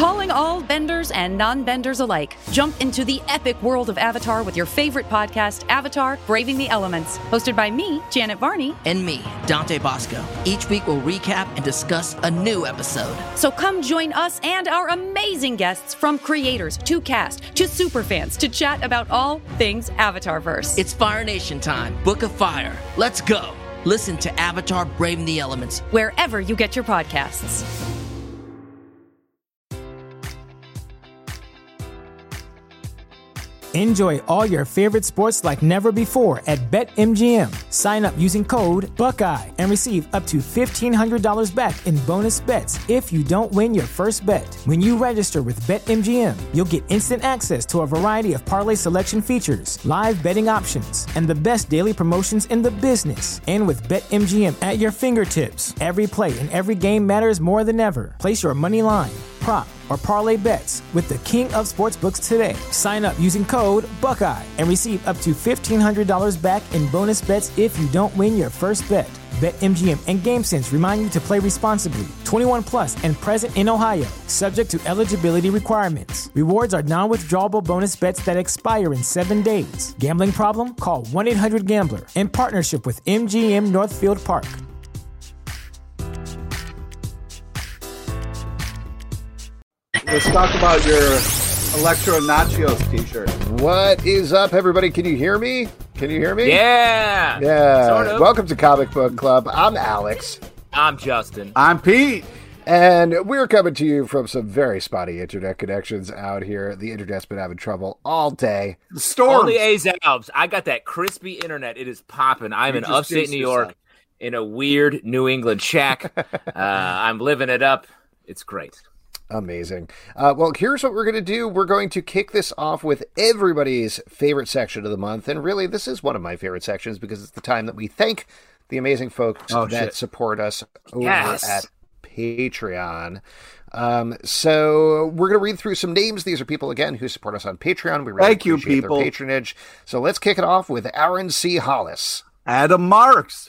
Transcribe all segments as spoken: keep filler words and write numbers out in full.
Calling all benders and non-benders alike. Jump into the epic world of Avatar with your favorite podcast, Avatar: Braving the Elements. Hosted by me, Janet Varney. And me, Dante Bosco. Each week we'll recap and discuss a new episode. So come join us and our amazing guests, from creators to cast to superfans, to chat about all things Avatarverse. It's Fire Nation time. Book of Fire. Let's go. Listen to Avatar: Braving the Elements wherever you get your podcasts. Enjoy all your favorite sports like never before at BetMGM. Sign up using code Buckeye and receive up to fifteen hundred dollars back in bonus bets if you don't win your first bet. When you register with BetMGM, you'll get instant access to a variety of parlay selection features, live betting options, and the best daily promotions in the business. And with BetMGM at your fingertips, every play and every game matters more than ever. Place your money line, prop, or parlay bets with the king of sportsbooks today. Sign up using code Buckeye and receive up to fifteen hundred dollars back in bonus bets if you don't win your first bet. BetMGM and GameSense remind you to play responsibly. twenty-one plus and present in Ohio, subject to eligibility requirements. Rewards are non-withdrawable bonus bets that expire in seven days. Gambling problem? Call one eight hundred gambler. In partnership with M G M Northfield Park. Let's talk about your Electro Nachos t-shirt. What is up, everybody? Can you hear me? Can you hear me? Yeah. Yeah. Sort of. Welcome to Comic Book Club. I'm Alex. I'm Justin. I'm Pete. And we're coming to you from some very spotty internet connections out here. The internet's been having trouble all day. Storms. Only A's Alps. I got that crispy internet. It is popping. I'm You in just upstate New York yourself. in a weird New England shack. uh, I'm living it up. It's great. Amazing. Uh, well, here's what we're going to do. We're going to kick this off with everybody's favorite section of the month. And really, this is one of my favorite sections because it's the time that we thank the amazing folks Oh, that shit. support us over Yes. at Patreon. Um, so we're going to read through some names. These are people, again, who support us on Patreon. We really Thank you, appreciate people. their patronage. So let's kick it off with Aaron C. Hollis. Adam Marks.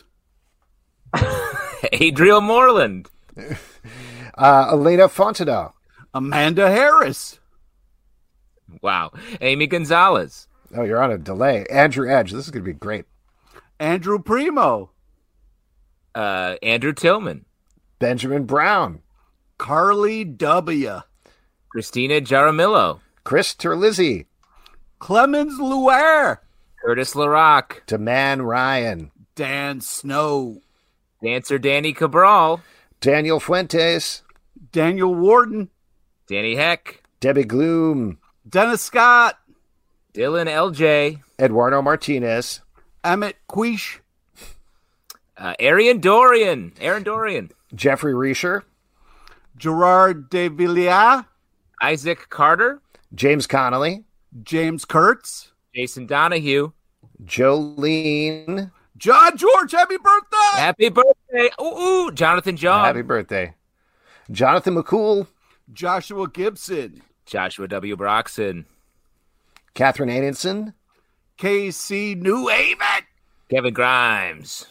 Adriel Moreland. Uh, Elena Fontenot. Amanda Harris. Wow. Amy Gonzalez. Oh, you're on a delay. Andrew Edge. This is going to be great. Andrew Primo. Uh, Andrew Tillman. Benjamin Brown. Carly W. Christina Jaramillo. Chris Terlizzi. Clemens Luer. Curtis LaRock. DeMan Ryan. Dan Snow. Dancer Danny Cabral. Daniel Fuentes. Daniel Warden. Danny Heck. Debbie Gloom. Dennis Scott. Dylan L J. Eduardo Martinez. Emmett Quiche. Uh, Arian Dorian. Aaron Dorian. Jeffrey Reischer. Gerard De Villiers. Isaac Carter. James Connolly. James Kurtz. Jason Donahue. Jolene. John George, happy birthday! Happy birthday. Ooh, ooh. Jonathan John. Happy birthday. Jonathan McCool. Joshua Gibson. Joshua W. Broxson. Catherine Adenson. K C New Haven. Kevin Grimes.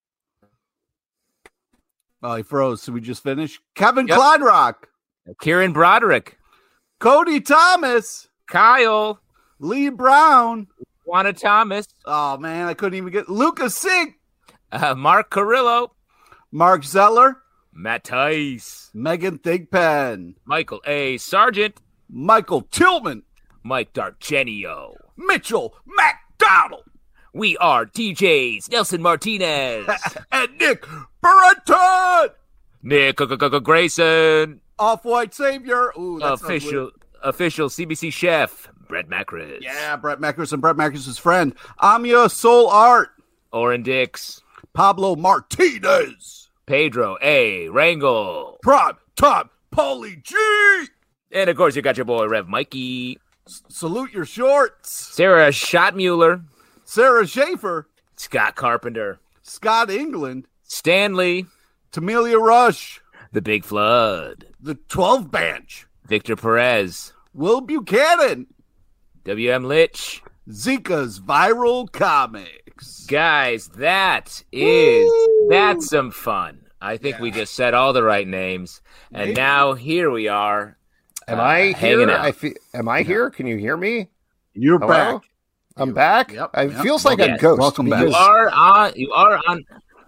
Oh, he froze. So we just finished. Kevin Yep. Kleinrock. Kieran Broderick. Cody Thomas. Kyle. Lee Brown. Juana Thomas. Oh, man, I couldn't even get Lucas Sink. Uh, Mark Carrillo. Mark Zeller. Matt Tice. Megan Thigpen. Michael A. Sargent. Michael Tillman. Mike Dargenio. Mitchell McDonald. We are D Js. Nelson Martinez. And Nick Burrington. Nick Grayson. Off-White Savior. Ooh, that sounds Official weird. official C B C chef. Brett Macris. Yeah, Brett Macris and Brett Macris' friend. Amia Soul Art. Oren Dix. Pablo Martinez. Pedro A. Rangel. Prime Time Paulie G. And of course, you got your boy Rev Mikey. S- salute your shorts. Sarah Schottmuller. Sarah Schaefer. Scott Carpenter. Scott England. Stanley. Tamelia Rush. The Big Flood. The twelve Bench. Victor Perez. Will Buchanan. W M Litch. Zika's Viral Comics. Guys, that is, Woo! that's some fun. I think Yeah. we just said all the right names. And Maybe. now here we are. Am uh, I hanging here? out. I fe- am I here? Can you hear me? You're Hello? back. I'm back. Yep, It yep. feels like Welcome- a ghost. welcome back. You because are on. You are on.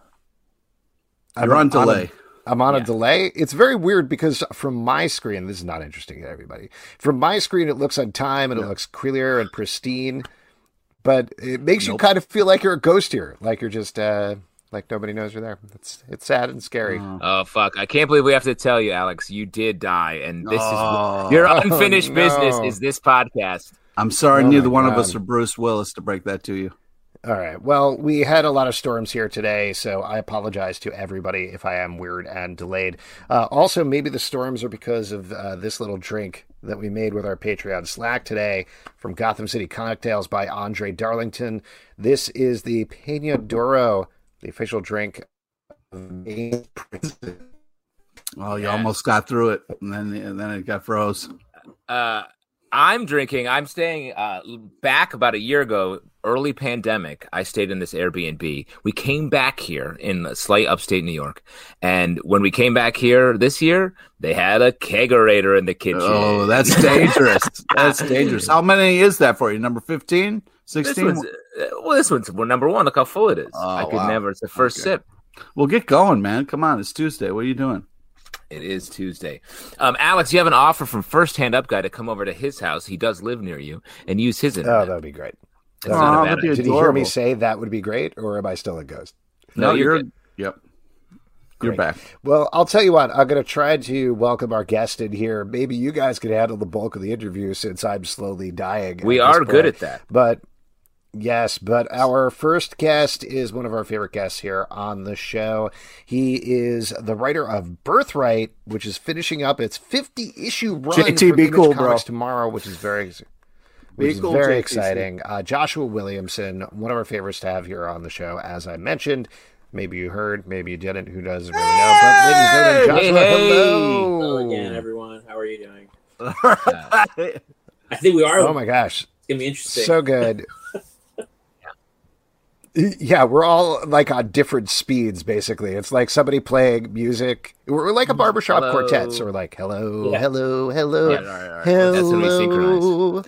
I'm You're on delay. a, I'm on Yeah. a delay. It's very weird because from my screen, this is not interesting to everybody. From my screen, it looks on time and it looks clear and pristine, but it makes you Nope. kind of feel like you're a ghost here, like you're just uh, like nobody knows you're there. It's it's sad and scary. Uh, Oh fuck! I can't believe we have to tell you, Alex. You did die, and this Oh. is your Oh, unfinished no. business. Is this podcast? I'm sorry, Oh neither my one of God. us are Bruce Willis to break that to you. All right. Well, we had a lot of storms here today, so I apologize to everybody if I am weird and delayed. Uh, also, maybe the storms are because of uh, this little drink that we made with our Patreon Slack today from Gotham City Cocktails by Andre Darlington. This is the Peña Duro, the official drink of Maine Prison. Oh, you Yeah. almost got through it, and then and then it got froze. Uh, I'm drinking. I'm staying uh, back about a year ago, early pandemic. I stayed in this Airbnb. We came back here in slight upstate New York. And when we came back here this year, they had a kegerator in the kitchen. Oh, that's dangerous. That's dangerous. How many is that for you? Number fifteen? This sixteen? one's, uh, well, this one's well, number one. Look how full it is. Oh, I could wow. never. It's the first Okay. sip. Well, get going, man. Come on. It's Tuesday. What are you doing? It is Tuesday. Um, Alex, you have an offer from First Hand Up Guy to come over to his house. He does live near you and use his Oh, internet. that would be great. It's not a Aw, bad that'd be idea. Did you hear me adorable. say that would be great, or am I still a ghost? No, No, you're you're. good. Yep. You're back. Well, I'll tell you what, I'm going to try to welcome our guest in here. Maybe you guys could handle the bulk of the interview since I'm slowly dying. We at this are good point. at that. But yes, but our first guest is one of our favorite guests here on the show. He is the writer of Birthright, which is finishing up its fifty-issue run J T, for be Image cool, Comics bro. tomorrow, which is very... Which Be is cool, very J T C. exciting. Uh, Joshua Williamson, one of our favorites to have here on the show, as I mentioned. Maybe you heard, maybe you didn't. Who doesn't really know? But ladies and gentlemen, Joshua, Hey, hey. hello. Hello again, everyone. How are you doing? I think we are. Oh my gosh, It's gonna be interesting. so good. Yeah, we're all like on different speeds, basically. It's like somebody playing music. We're like a barbershop Hello. quartet. So we're like, hello, Yeah. hello, hello, Yeah, all right, all right. That's when we synchronize. hello.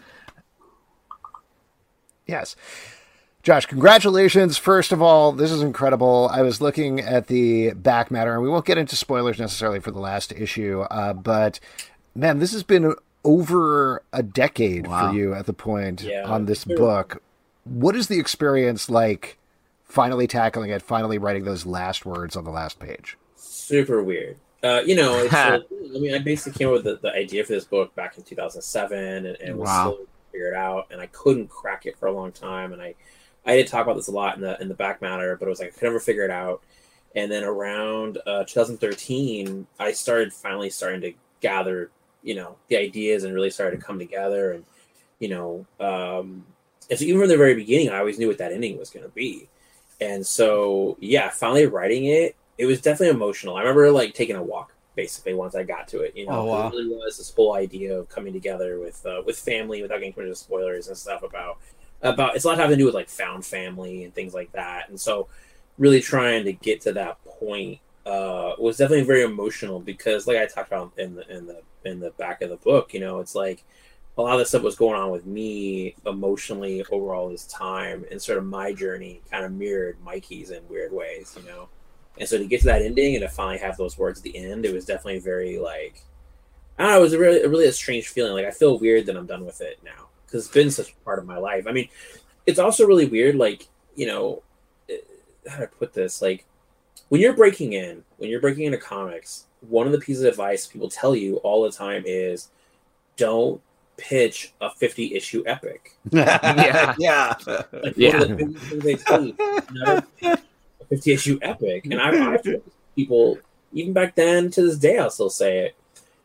Yes. Josh, congratulations. First of all, this is incredible. I was looking at the back matter, and we won't get into spoilers necessarily for the last issue, uh, but man, this has been over a decade Wow. for you at the point Yeah. on this book. What is the experience like finally tackling it, finally writing those last words on the last page? Super weird. Uh, you know, it's, uh, I mean, I basically came up with the, the idea for this book back in two thousand seven, and, and was Wow. slowly figured out, and I couldn't crack it for a long time, and I, I did talk about this a lot in the in the back matter, but it was like I could never figure it out. And then around uh, twenty thirteen, I started finally starting to gather, you know, the ideas and really started to come together, and you know, um, and so even from the very beginning, I always knew what that ending was going to be. And so, yeah, finally writing it, it was definitely emotional. I remember like taking a walk basically once I got to it. You know, Oh, wow. it really was this whole idea of coming together with uh, with family without getting too much into spoilers and stuff about about. It's a lot having to do with like found family and things like that. And so, really trying to get to that point uh, was definitely very emotional because, like I talked about in the in the in the back of the book, you know, it's like a lot of the stuff was going on with me emotionally over all this time, and sort of my journey kind of mirrored Mikey's in weird ways, you know. And so to get to that ending and to finally have those words at the end, it was definitely very like, I don't know, it was a really, a really a strange feeling. Like I feel weird that I'm done with it now because it's been such a part of my life. I mean, it's also really weird, like, you know, how do I put this? Like when you're breaking in, when you're breaking into comics, one of the pieces of advice people tell you all the time is don't pitch a fifty issue epic. Yeah. yeah. Like Yeah. one of the biggest things they tell you, never pitch a fifty issue epic. And I've, I've told people, even back then to this day, I'll still say it.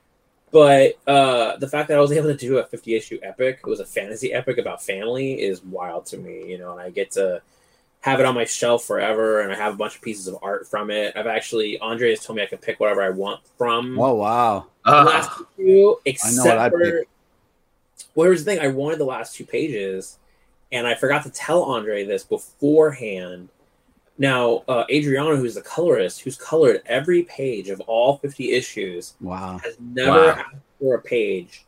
But uh, the fact that I was able to do a fifty issue epic, it was a fantasy epic about family, is wild to me, you know, and I get to have it on my shelf forever, and I have a bunch of pieces of art from it. I've actually, Andre has told me I can pick whatever I want from Oh, wow. the Uh, last two, I except know what I'd for. pick. Well, here's the thing: I wanted the last two pages, and I forgot to tell Andre this beforehand. Now, uh, Adriano, who's the colorist, who's colored every page of all fifty issues, Wow. has never Wow. asked for a page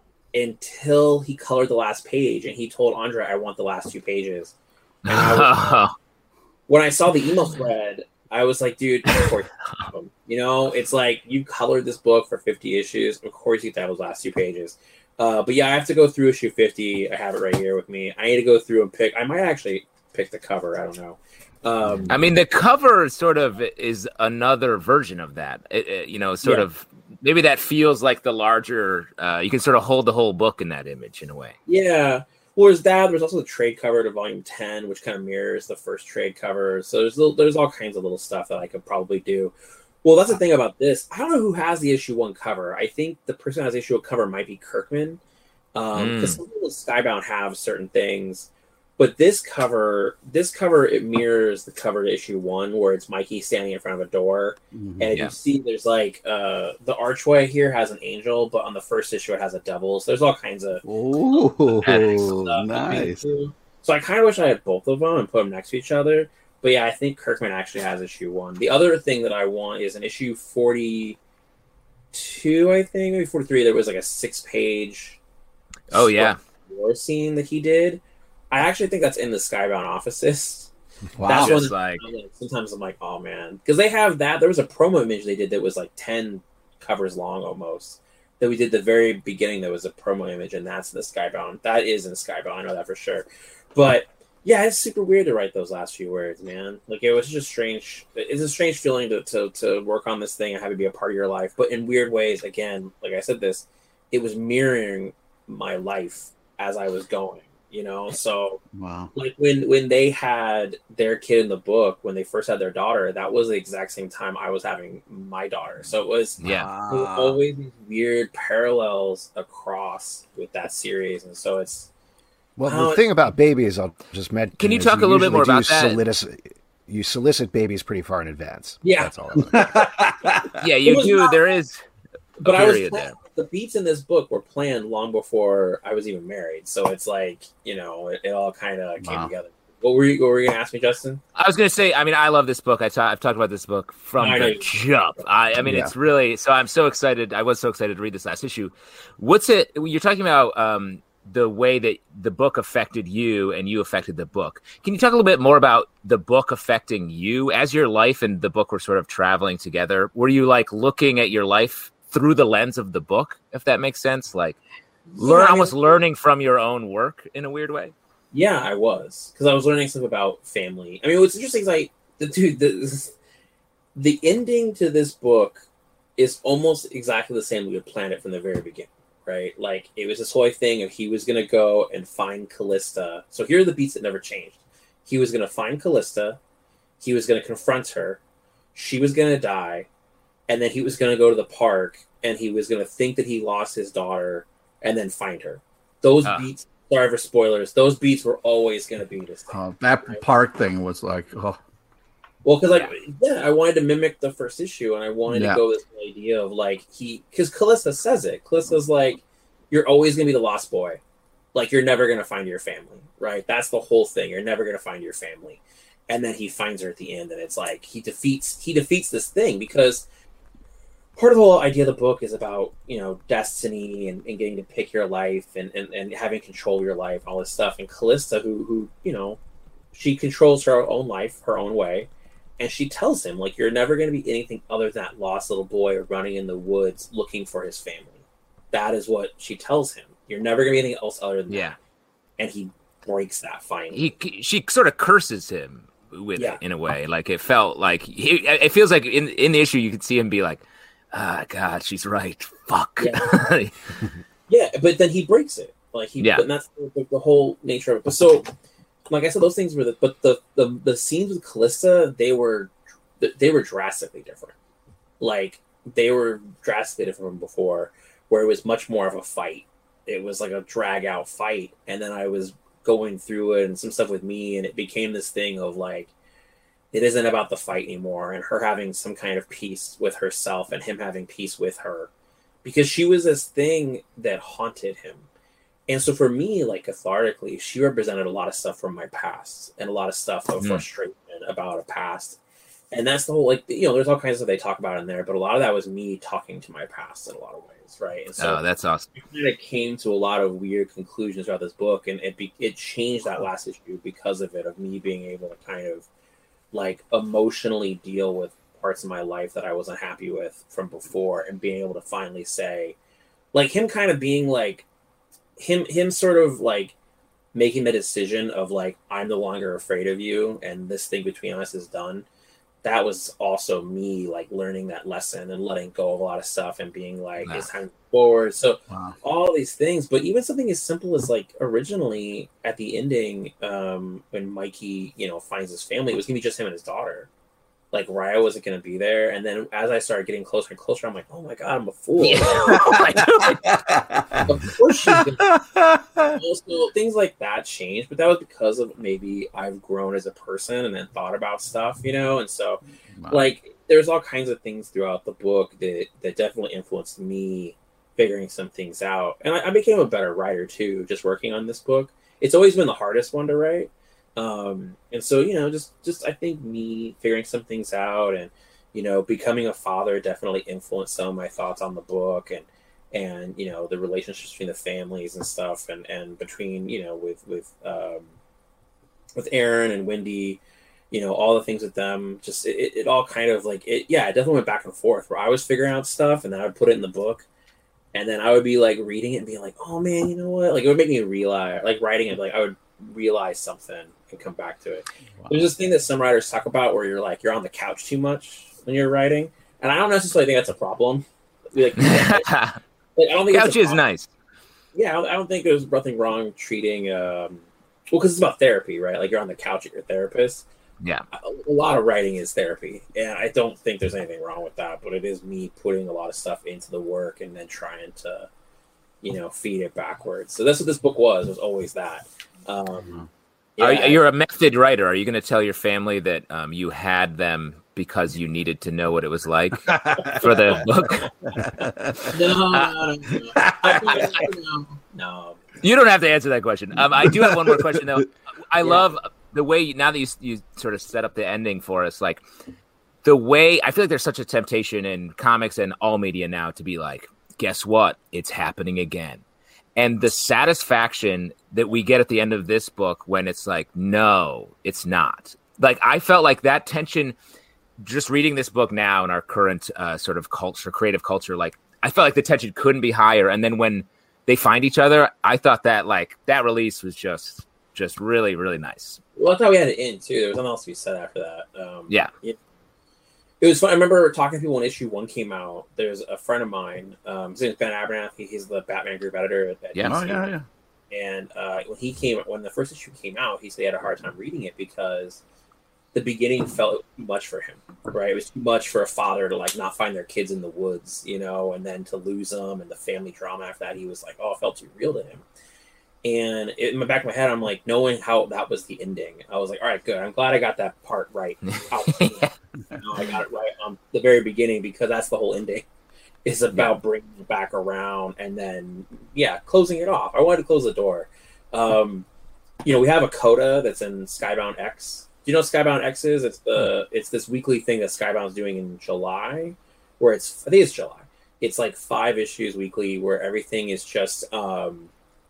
until he colored the last page, and he told Andre, "I want the last two pages." And I was, when I saw the email thread, I was like, "Dude, of course, you know, it's like you colored this book for fifty issues. Of course, you have those last two pages." Uh, but yeah, I have to go through issue fifty. I have it right here with me. I need to go through and pick. I might actually pick the cover. I don't know. Um, I mean, the cover sort of is another version of that. It, it, you know, sort yeah. of maybe that feels like the larger. Uh, you can sort of hold the whole book in that image in a way. Yeah. Well, there's that. There's also the trade cover to volume ten, which kind of mirrors the first trade cover. So there's little, there's all kinds of little stuff that I could probably do. Well, that's the thing about this. I don't know who has the issue one cover. I think the person who has the issue one cover might be Kirkman. Um, because mm. some people with Skybound have certain things. But this cover, this cover, it mirrors the cover to issue one, where it's Mikey standing in front of a door, mm-hmm, and yeah. you see there's like uh, the archway here has an angel, but on the first issue it has a devil. So there's all kinds of ooh, uh, nice. So I kind of wish I had both of them and put them next to each other. But yeah, I think Kirkman actually has issue one. The other thing that I want is an issue forty-two, I think, maybe forty-three. There was like a six-page. Oh yeah, war scene that he did. I actually think that's in the Skybound offices. Wow. That's one like... like, sometimes I'm like, oh man. Because they have that. There was a promo image they did that was like ten covers long almost. That we did the very beginning, there was a promo image, and that's in the Skybound. That is in Skybound, I know that for sure. But yeah, it's super weird to write those last few words, man. Like it was just strange. It's a strange feeling to, to, to work on this thing and have it be a part of your life. But in weird ways, again, like I said this, it was mirroring my life as I was going. You know, so wow. like when when they had their kid in the book, when they first had their daughter, that was the exact same time I was having my daughter. So it was yeah, it was always these weird parallels across with that series, and so it's well. The thing about babies, I'll just mention. Can you talk a little bit more about that? Solicit, you solicit babies pretty far in advance. Yeah, that's all. Yeah, you do. Not, there is, a but I was there. Playing, the beats in this book were planned long before I was even married, so it's like, you know, it, it all kind of came wow. together. What were you? What were you gonna ask me, Justin? I was gonna say. I mean, I love this book. I ta- I've talked about this book from I the jump. I, I mean, yeah. it's really. So I'm so excited. I was so excited to read this last issue. What's it? You're talking about um, the way that the book affected you, and you affected the book. Can you talk a little bit more about the book affecting you as your life and the book were sort of traveling together? Were you like looking at your life through the lens of the book, if that makes sense? Like, yeah, learn I mean, almost learning from your own work in a weird way. Yeah, I was, because I was learning stuff about family. I mean, what's interesting is like the dude, the, the ending to this book is almost exactly the same we had planned it from the very beginning, right? Like it was this whole thing of he was going to go and find Callista. So here are the beats that never changed. He was going to find Callista. He was going to confront her. She was going to die. And then he was going to go to the park, and he was going to think that he lost his daughter, and then find her. Those uh. beats, sorry for spoilers, those beats were always going to be this thing. Uh, that right? park thing was like, oh. Well, because like, yeah, I wanted to mimic the first issue, and I wanted yeah. to go with the idea of like he, because Callista says it. Callista's like, you're always going to be the lost boy. Like you're never going to find your family, right? That's the whole thing. You're never going to find your family. And then he finds her at the end, and it's like he defeats he defeats this thing because. Part of the whole idea of the book is about, you know, destiny and, and getting to pick your life and, and, and having control of your life, all this stuff. And Callista, who, who, you know, she controls her own life, her own way. And she tells him, like, you're never going to be anything other than that lost little boy running in the woods looking for his family. That is what she tells him. You're never going to be anything else other than yeah. that. And he breaks that finally. He, she sort of curses him with yeah. it in a way. Like, it felt like, he, it feels like in, in the issue you could see him be like, ah, God, she's right. Fuck. Yeah, yeah, but then he breaks it. Like he, yeah. and that's the, the whole nature of it. But so, like I said, those things were the, but the, the the scenes with Callista, they were, they were drastically different. Like they were drastically different from before, where it was much more of a fight. It was like a drag out fight, and then I was going through it and some stuff with me, and it became this thing of like. It isn't about the fight anymore and her having some kind of peace with herself and him having peace with her because she was this thing that haunted him. And so for me, like cathartically, she represented a lot of stuff from my past and a lot of stuff of mm. frustration about a past. And that's the whole, like, you know, there's all kinds of stuff they talk about in there, but a lot of that was me talking to my past in a lot of ways. is, right? And so oh, that's awesome. I kind of came to a lot of weird conclusions throughout this book, and it be, it changed that last issue because of it, of me being able to kind of like emotionally deal with parts of my life that I wasn't happy with from before, and being able to finally say, like him kind of being like him him sort of like making the decision of like, I'm no longer afraid of you and this thing between us is done. That was also me like learning that lesson and letting go of a lot of stuff and being like, wow. It's time to move forward. So wow. all these things, but even something as simple as like originally at the ending, um, when Mikey, you know, finds his family, it was gonna be just him and his daughter. Like Raya wasn't going to be there. And then as I started getting closer and closer, I'm like, oh my God, I'm a fool. Yeah. Of course she's going to. Also, things like that changed, but that was because of maybe I've grown as a person and then thought about stuff, you know? And so wow. like there's all kinds of things throughout the book that, that definitely influenced me figuring some things out. And I, I became a better writer too, just working on this book. It's always been the hardest one to write. Um, and so, you know, just, just, I think me figuring some things out and, you know, becoming a father definitely influenced some of my thoughts on the book and, and, you know, the relationships between the families and stuff and, and between, you know, with, with, um, with Aaron and Wendy, you know, all the things with them, just, it, it all kind of like it, yeah, it definitely went back and forth where I was figuring out stuff and then I would put it in the book and then I would be like reading it and being like, oh man, you know what? Like it would make me realize, like writing it, like I would realize something and come back to it. Wow. There's this thing that some writers talk about where you're like you're on the couch too much when you're writing, and I don't necessarily think that's a problem. Like, like, I don't think couch is nice. Yeah, I don't, I don't think there's nothing wrong treating. Um, well, because it's about therapy, right? Like you're on the couch at your therapist. Yeah, a, a lot of writing is therapy, and I don't think there's anything wrong with that. But it is me putting a lot of stuff into the work and then trying to, you know, feed it backwards. So that's what this book was. It was always that. Um, yeah. Are, you're a method writer. Are you going to tell your family that um, you had them because you needed to know what it was like for the book? No, no, no, no, no. You don't have to answer that question. Um, I do have one more question, though. I yeah. love the way, you, now that you, you sort of set up the ending for us, like the way, I feel like there's such a temptation in comics and all media now to be like, guess what? It's happening again. And the satisfaction that we get at the end of this book when it's like, no, it's not. Like, I felt like that tension, just reading this book now in our current uh, sort of culture, creative culture, like, I felt like the tension couldn't be higher. And then when they find each other, I thought that, like, that release was just, just really, really nice. Well, I thought we had it in, too. There was nothing else to be said after that. Um, yeah. yeah. It was fun. I remember talking to people when issue one came out. There's a friend of mine, um, his name's Ben Abernathy. He's the Batman group editor at yeah. Oh, yeah, yeah. And uh, when he came, when the first issue came out, he said he had a hard time reading it because the beginning felt too much for him, right? It was too much for a father to like not find their kids in the woods, you know, and then to lose them and the family drama after that. He was like, oh, it felt too real to him. And in the back of my head, I'm like, knowing how that was the ending, I was like, all right, good. I'm glad I got that part right. Out. You know, I got it right on the very beginning because that's the whole ending. It's about yeah. bringing it back around and then, yeah, closing it off. I wanted to close the door. Um, you know, we have a coda that's in Skybound X. Do you know what Skybound X is? It's the it's this weekly thing that Skybound's doing in July, where it's I think it's July. It's like five issues weekly where everything is just um,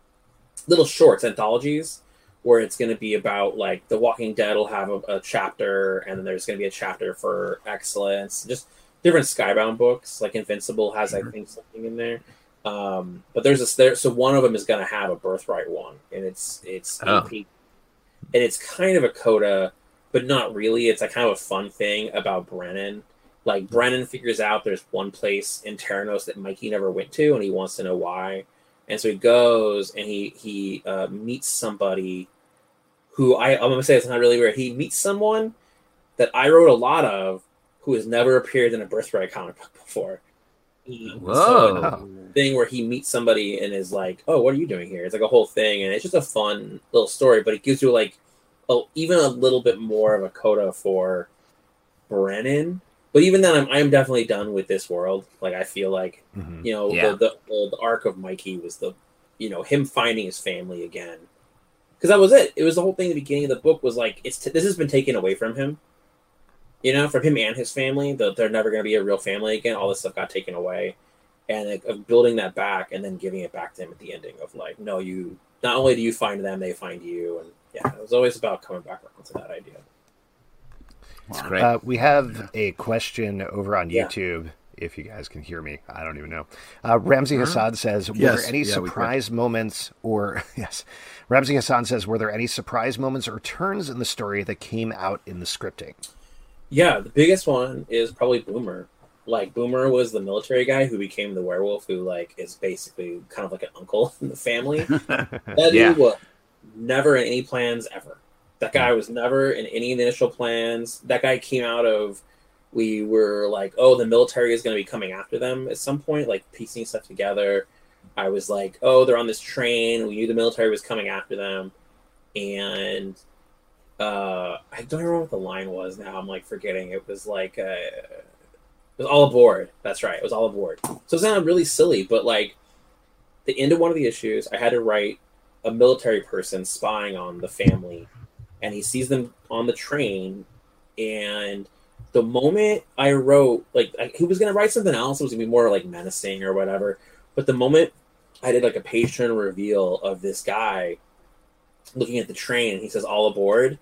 little shorts, anthologies, where it's going to be about like The Walking Dead will have a, a chapter, and then there's going to be a chapter for Excellence, just different Skybound books. Like Invincible has, I think, something in there. Um, but there's this there, so one of them is going to have a Birthright one, and it's it's oh. A P, and it's kind of a coda, but not really. It's a kind of a fun thing about Brennan. Like Brennan figures out there's one place in Terranos that Mikey never went to, and he wants to know why. And so he goes and he he uh, meets somebody who I, I'm going to say it's not really weird. He meets someone that I wrote a lot of who has never appeared in a Birthright comic book before. Whoa. So, thing where he meets somebody and is like, oh, what are you doing here? It's like a whole thing. And it's just a fun little story, but it gives you like a, even a little bit more of a coda for Brennan. But even then, I'm I'm definitely done with this world. Like I feel like, mm-hmm. you know, yeah. the, the, the the arc of Mikey was the, you know, him finding his family again, because that was it. It was the whole thing. At the beginning of the book was like, it's t- this has been taken away from him. You know, from him and his family. The, they're never going to be a real family again. All this stuff got taken away, and like, of building that back and then giving it back to him at the ending of like, no, you not only do you find them, they find you, and yeah, it was always about coming back around to that idea. That's great. Uh, we have a question over on Yeah. YouTube. If you guys can hear me, I don't even know. Uh, Ramsey Hassan says, "Were Yes. there any Yeah, we surprise moments, or yes?" Ramsey Hassan says, "Were there any surprise moments or turns in the story that came out in the scripting?" Yeah, the biggest one is probably Boomer. Like Boomer was the military guy who became the werewolf, who like is basically kind of like an uncle in the family. That Yeah. dude was never in any plans ever. That guy was never in any initial plans. That guy came out of, we were like, oh, the military is going to be coming after them at some point, like piecing stuff together. I was like, oh, they're on this train. We knew the military was coming after them. And uh, I don't remember what the line was now. I'm like forgetting. It was like, uh, it was all aboard. That's right. It was all aboard. So it sounded really silly, but like the end of one of the issues, I had to write a military person spying on the family, and he sees them on the train. And the moment I wrote, like, I, he was going to write something else, it was going to be more like menacing or whatever. But the moment I did like a page turn reveal of this guy looking at the train, and he says all aboard,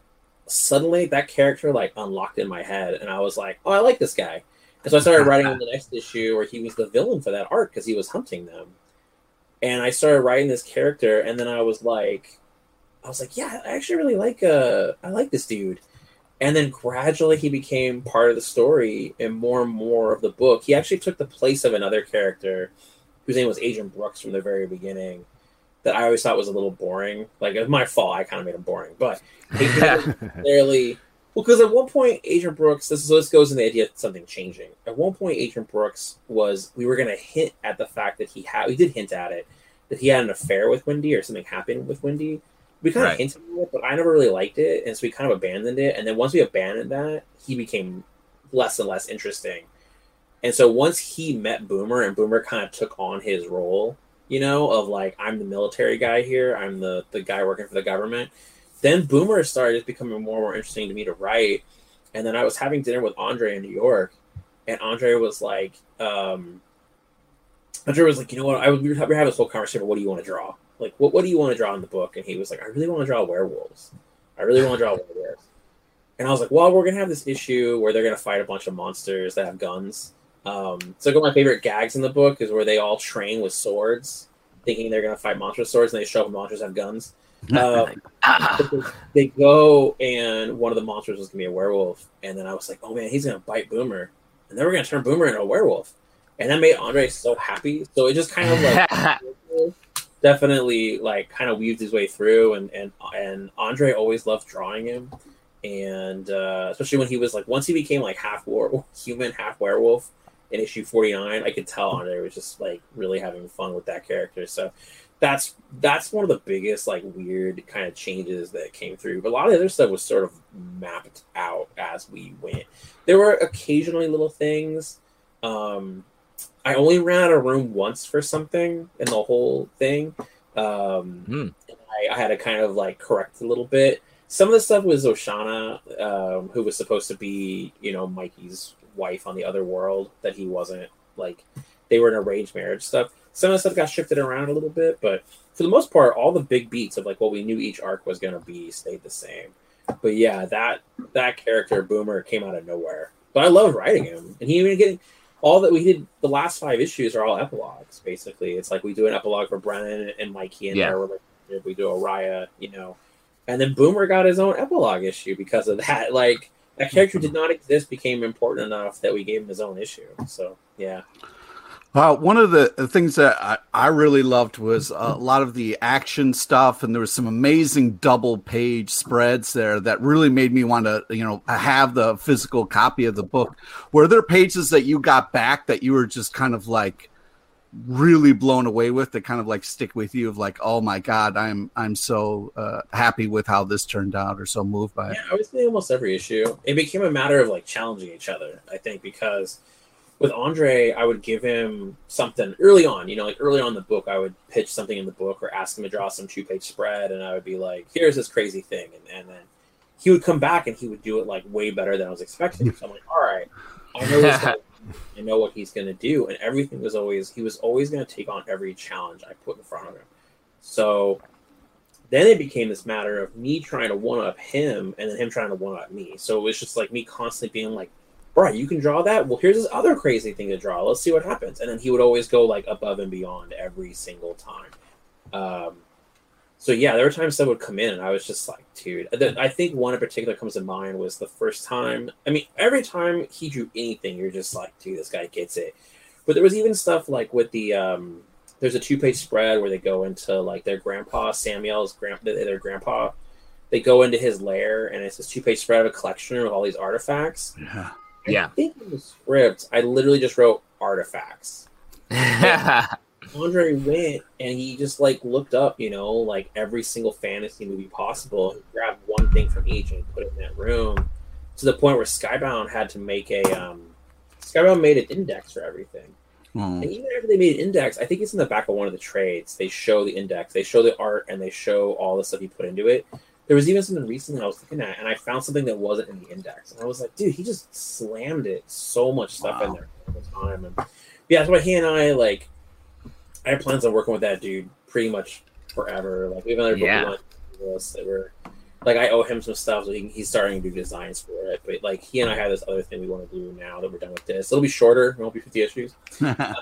suddenly that character like unlocked in my head, and I was like, oh, I like this guy. And so I started writing in the next issue where he was the villain for that arc because he was hunting them. And I started writing this character, and then I was like, I was like, yeah, I actually really like uh I like this dude. And then gradually he became part of the story and more and more of the book. He actually took the place of another character whose name was Agent Brooks from the very beginning that I always thought was a little boring. Like, it was my fault. I kind of made him boring. But he didn't necessarily... Well, because at one point, Agent Brooks... This, is, this goes in the idea of something changing. At one point, Agent Brooks was... We were going to hint at the fact that he had... We did hint at it. That he had an affair with Wendy or something happened with Wendy. We kind of Right. hinted at it, but I never really liked it, and so we kind of abandoned it. And then once we abandoned that, he became less and less interesting. And so once he met Boomer, and Boomer kind of took on his role, you know, of like, I'm the military guy here, I'm the, the guy working for the government, then Boomer started becoming more and more interesting to me to write. And then I was having dinner with Andre in New York, and Andre was like, um, Andre was like, you know what, I would, we were having this whole conversation about what do you want to draw? Like, what, what do you want to draw in the book? And he was like, I really want to draw werewolves. I really want to draw werewolves. And I was like, well, we're going to have this issue where they're going to fight a bunch of monsters that have guns. Um, so one of my favorite gags in the book is where they all train with swords, thinking they're going to fight monsters with swords, and they show up and monsters have guns. Um, they, they go, and one of the monsters was going to be a werewolf. And then I was like, oh, man, he's going to bite Boomer. And then we're going to turn Boomer into a werewolf. And that made Andre so happy. So it just kind of like... definitely like kind of weaved his way through, and and and Andre always loved drawing him, and uh, especially when he was like, once he became like half war human, half werewolf in issue forty-nine, I could tell Andre was just like really having fun with that character. So that's that's one of the biggest like weird kind of changes that came through. But a lot of the other stuff was sort of mapped out as we went. There were occasionally little things. Um, I only ran out of room once for something in the whole thing. Um, Hmm. I, I had to kind of like correct a little bit. Some of the stuff was Oshana, um, who was supposed to be, you know, Mikey's wife on the other world, that he wasn't. Like, they were in arranged marriage stuff. Some of the stuff got shifted around a little bit, but for the most part, all the big beats of like what we knew each arc was going to be stayed the same. But yeah, that that character Boomer came out of nowhere. But I loved writing him, and he even getting. All that we did, the last five issues are all epilogues, basically. It's like we do an epilogue for Brennan and Mikey and Yeah. their relationship. We do Araya, you know. And then Boomer got his own epilogue issue because of that. Like, that character did not exist, became important enough that we gave him his own issue. So, yeah. Uh, one of the the things that I, I really loved was a lot of the action stuff, and there was some amazing double page spreads there that really made me want to, you know, have the physical copy of the book. Were there pages that you got back that you were just kind of like really blown away with, that kind of like stick with you of like, oh my God, I'm I'm so uh, happy with how this turned out, or so moved by it? Yeah, I would say almost every issue. It became a matter of like challenging each other, I think, because with Andre, I would give him something early on, you know, like early on in the book, I would pitch something in the book or ask him to draw some two-page spread, and I would be like, here's this crazy thing. And, and then he would come back and he would do it like way better than I was expecting. So I'm like, all right, I know this guy can I know what he's going to do. And everything was always, he was always going to take on every challenge I put in front of him. So then it became this matter of me trying to one-up him and then him trying to one-up me. So it was just like me constantly being like, bro, you can draw that? Well, here's this other crazy thing to draw. Let's see what happens. And then he would always go like above and beyond every single time. Um, so yeah, there were times that would come in and I was just like, dude, I think one in particular comes to mind was the first time. I mean, every time he drew anything, you're just like, dude, this guy gets it. But there was even stuff like with the, um, there's a two-page spread where they go into like their grandpa, Samuel's grand, their grandpa. They go into his lair and it's this two-page spread of a collection of all these artifacts. Yeah. I Yeah. think in the script, I literally just wrote artifacts. Andre went and he just like looked up, you know, like every single fantasy movie possible, and grabbed one thing from each and put it in that room, to the point where Skybound had to make a um, Skybound made an index for everything. Mm. And even after they made an index, I think it's in the back of one of the trades. They show the index, they show the art, and they show all the stuff he put into it. There was even something recently I was looking at, and I found something that wasn't in the index, and I was like, dude, he just slammed it so much stuff Wow. in there all the time. And yeah, that's why he and I like. I have plans on working with that dude pretty much forever. Like we have another book Yeah. we want to do this that we're like I owe him some stuff, so he, he's starting to do designs for it. But like he and I have this other thing we want to do now that we're done with this. It'll be shorter. It won't be fifty issues. uh,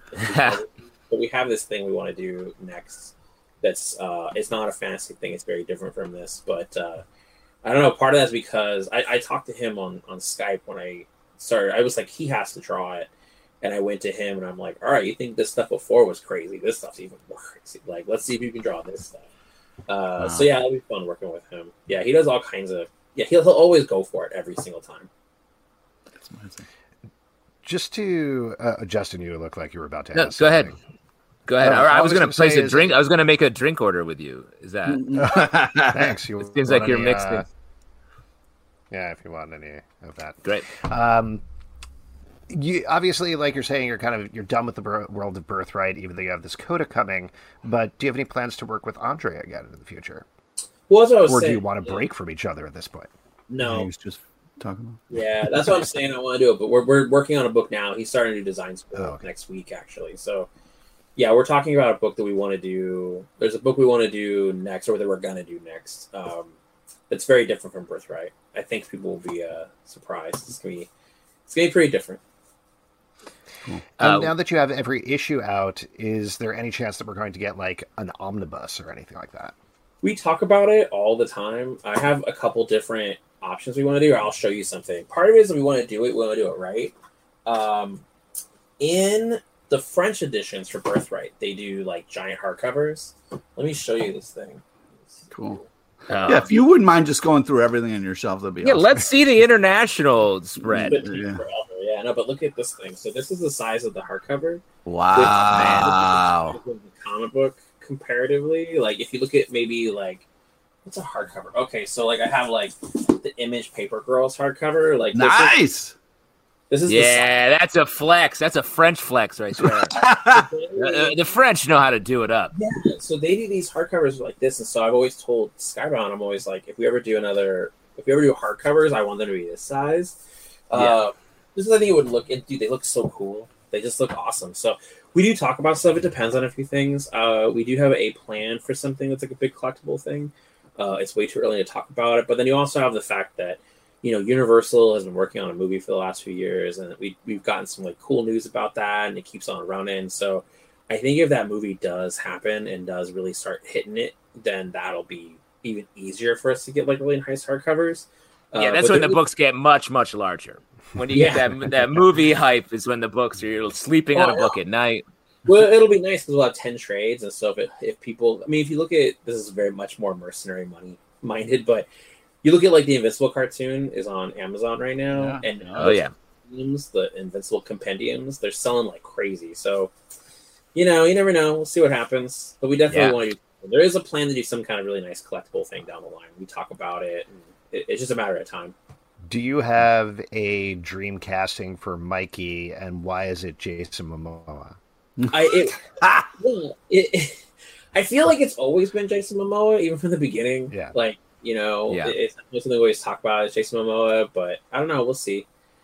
but we have this thing we want to do next. That's uh, it's not a fantasy thing. It's very different from this. But uh, I don't know. Part of that's because I, I talked to him on on Skype when I started. I was like, he has to draw it. And I went to him and I'm like, all right, you think this stuff before was crazy? This stuff's even more crazy. Like, let's see if you can draw this stuff. Uh, Wow. So yeah, it'll be fun working with him. Yeah, he does all kinds of. Yeah, he'll he'll always go for it every single time. That's amazing. Just to uh, Justin, you look like you were about to. No, ask go ahead. something. Go ahead. Oh, All right, all I I was was going gonna to place say a is- drink. I was going to make a drink order with you. Is that Thanks. You It seems like want you're any, mixed uh, in. Yeah, if you want any of that. Great? Um, you obviously, like you're saying, you're kind of you're done with the bur- world of Birthright, even though you have this coda coming. But do you have any plans to work with Andre again in the future, Well, that's what I was or do saying. you want to Yeah. break from each other at this point? No, He was just talking about. yeah, that's what I'm saying. I want to do it, but we're we're working on a book now. He's starting to do design school Oh, okay. next week, actually. So yeah, we're talking about a book that we want to do. There's a book we want to do next, or that we're gonna do next. Um, it's very different from Birthright. I think people will be uh, surprised. It's gonna be it's gonna be pretty different. And Uh, now that you have every issue out, is there any chance that we're going to get like an omnibus or anything like that? We talk about it all the time. I have a couple different options we want to do. I'll show you something. Part of it is we want to do it. We want to do it right. Um, in the French editions for Birthright, they do like giant hardcovers. Let me show you this thing. Cool. uh, Yeah, if you wouldn't mind just going through everything on your shelf, that'd be yeah, awesome. let's see the international It's spread. been taking Yeah. forever. Yeah, no, but look at this thing. So this is the size of the hardcover. Wow. With the comic book comparatively, like if you look at maybe like what's a hardcover? Okay, so like I have like the Image Paper Girls hardcover. Like this is, Nice. this is Yeah, that's a flex. That's a French flex right there. the Uh, the French know how to do it up. Yeah, so they do these hardcovers like this, and so I've always told Skybound, I'm always like, if we ever do another, if we ever do hardcovers, I want them to be this size. Yeah. Uh, this is, I think it would look, it, dude, they look so cool. They just look awesome. So we do talk about stuff. It depends on a few things. Uh, we do have a plan for something that's like a big collectible thing. Uh, it's way too early to talk about it, but then you also have the fact that, you know, Universal has been working on a movie for the last few years, and we we've gotten some like cool news about that, and it keeps on running. So I think if that movie does happen and does really start hitting it, then that'll be even easier for us to get like really nice hardcovers. Yeah, Uh, that's but when there- the books get much, much larger. When you Yeah. get that that movie hype is when the books are you're sleeping on Oh, a book at night. Well, it'll be nice because we'll have ten trades, and so if it, if people, I mean, if you look at this is very much more mercenary money minded, but you look at like the Invincible cartoon is on Amazon right now, Yeah. and Oh yeah. compendiums, the Invincible compendiums, they're selling like crazy. So, you know, you never know. We'll see what happens, but we definitely Yeah. want to. There is a plan to do some kind of really nice collectible thing down the line. We talk about it, and it, it's just a matter of time. Do you have a dream casting for Mikey, and why is it Jason Momoa? I it, well, it, it I feel like it's always been Jason Momoa, even from the beginning. Yeah. Like, you know, Yeah. it, it's something we always talk about is Jason Momoa, but I don't know. We'll see.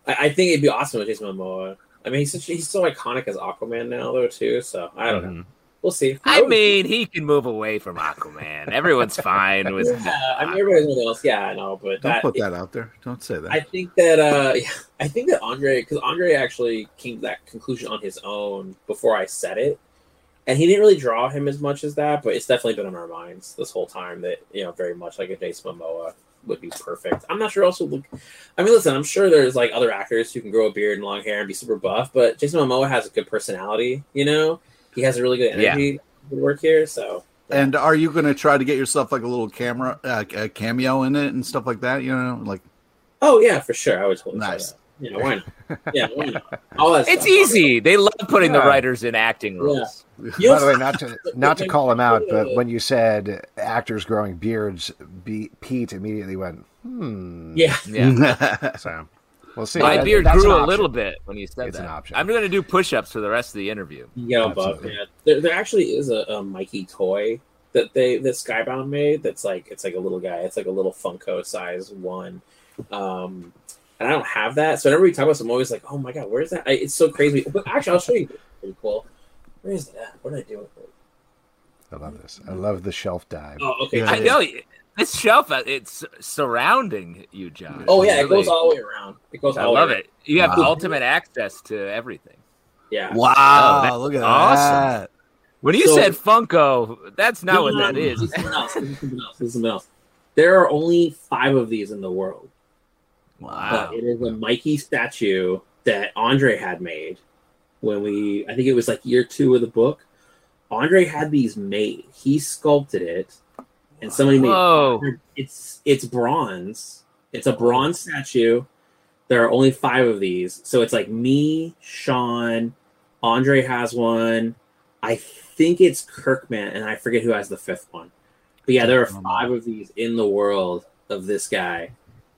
I, I think it'd be awesome with Jason Momoa. I mean, he's such he's so iconic as Aquaman now, though, too. So I don't mm-hmm. know. We'll see. I mean, he can move away from Aquaman. Everyone's fine with yeah, that. I mean, everybody's one else. Yeah, I know, but don't that, put that it, out there. Don't say that. I think that uh, yeah, I think that Andre, because Andre actually came to that conclusion on his own before I said it, and he didn't really draw him as much as that, but it's definitely been on our minds this whole time that you know very much like a Jason Momoa would be perfect. I'm not sure. Also, look, I mean, listen, I'm sure there's like other actors who can grow a beard and long hair and be super buff, but Jason Momoa has a good personality. You know, he has a really good energy. Yeah. Work here, so. Yeah. And are you going to try to get yourself like a little camera, uh, a cameo in it and stuff like that? You know, like. Oh yeah, for sure. I would totally nice. That. You know, why not? Yeah, why not? All that it's stuff. easy. They love putting yeah. the writers in acting roles. Yeah. By the way, not to not to call him out, but when you said actors growing beards, be, Pete immediately went, hmm. Yeah. Yeah. So. We'll see. My that, beard grew a little bit when you said it's that. An option. I'm going to do push-ups for the rest of the interview. Yeah, buff, yeah. There, there actually is a, a Mikey toy that they that Skybound made. That's like it's like a little guy. It's like a little Funko size one, um, and I don't have that. So whenever we talk about, it, I'm always like, "Oh my god, where's that?" I, it's so crazy. But actually, I'll show you. Pretty cool. Where is that? What did I do with it? I love this. I love the shelf dive. Oh, okay. Yeah. I know. This shelf, it's surrounding you, Josh. Oh, yeah, it goes all the way around. It goes I all love way it. You have wow. ultimate access to everything. Yeah. Wow, oh, look at awesome. that. When you so, said Funko, that's not no, what no, that no, is. This is something else. This is something else. This is something else. There are only five of these in the world. Wow. But it is a Mikey statue that Andre had made when we, I think it was like year two of the book. Andre had these made. He sculpted it. And somebody made Whoa. it's it's bronze. It's a bronze statue. There are only five of these. So it's like me, Sean, Andre has one. I think it's Kirkman, and I forget who has the fifth one. But yeah, there are five of these in the world of this guy.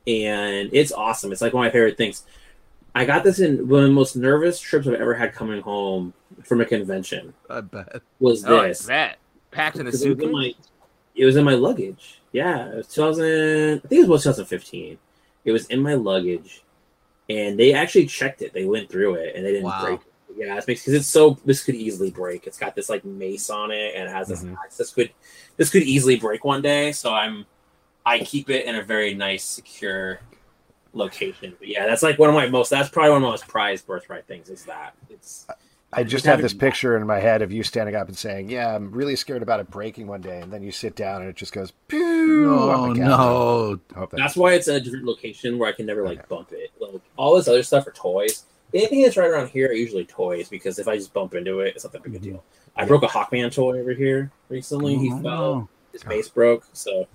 And it's awesome. It's like one of my favorite things. I got this in one of the most nervous trips I've ever had coming home from a convention. I bet. Was oh, this. I bet. Packed in a suitcase? It was in my luggage. Yeah, it was two thousand. I think it was twenty fifteen. It was in my luggage, and they actually checked it. They went through it, and they didn't wow. break it. Yeah, it's because it's so. This could easily break. It's got this like mace on it, and it has this. Mm-hmm. This could, this could easily break one day. So I'm, I keep it in a very nice, secure location. But yeah, that's like one of my most. That's probably one of my most prized birthright things. Is that it's. I just have this picture in my head of you standing up and saying, "Yeah, I'm really scared about it breaking one day," and then you sit down and it just goes, "Pew!" Oh no! That that's why it's in a different location where I can never like okay. bump it. Like all this other stuff are toys. Anything that's right around here are usually toys because if I just bump into it, it's not that big a deal. I yeah. broke a Hawkman toy over here recently. Oh, he fell. No. His base broke. So,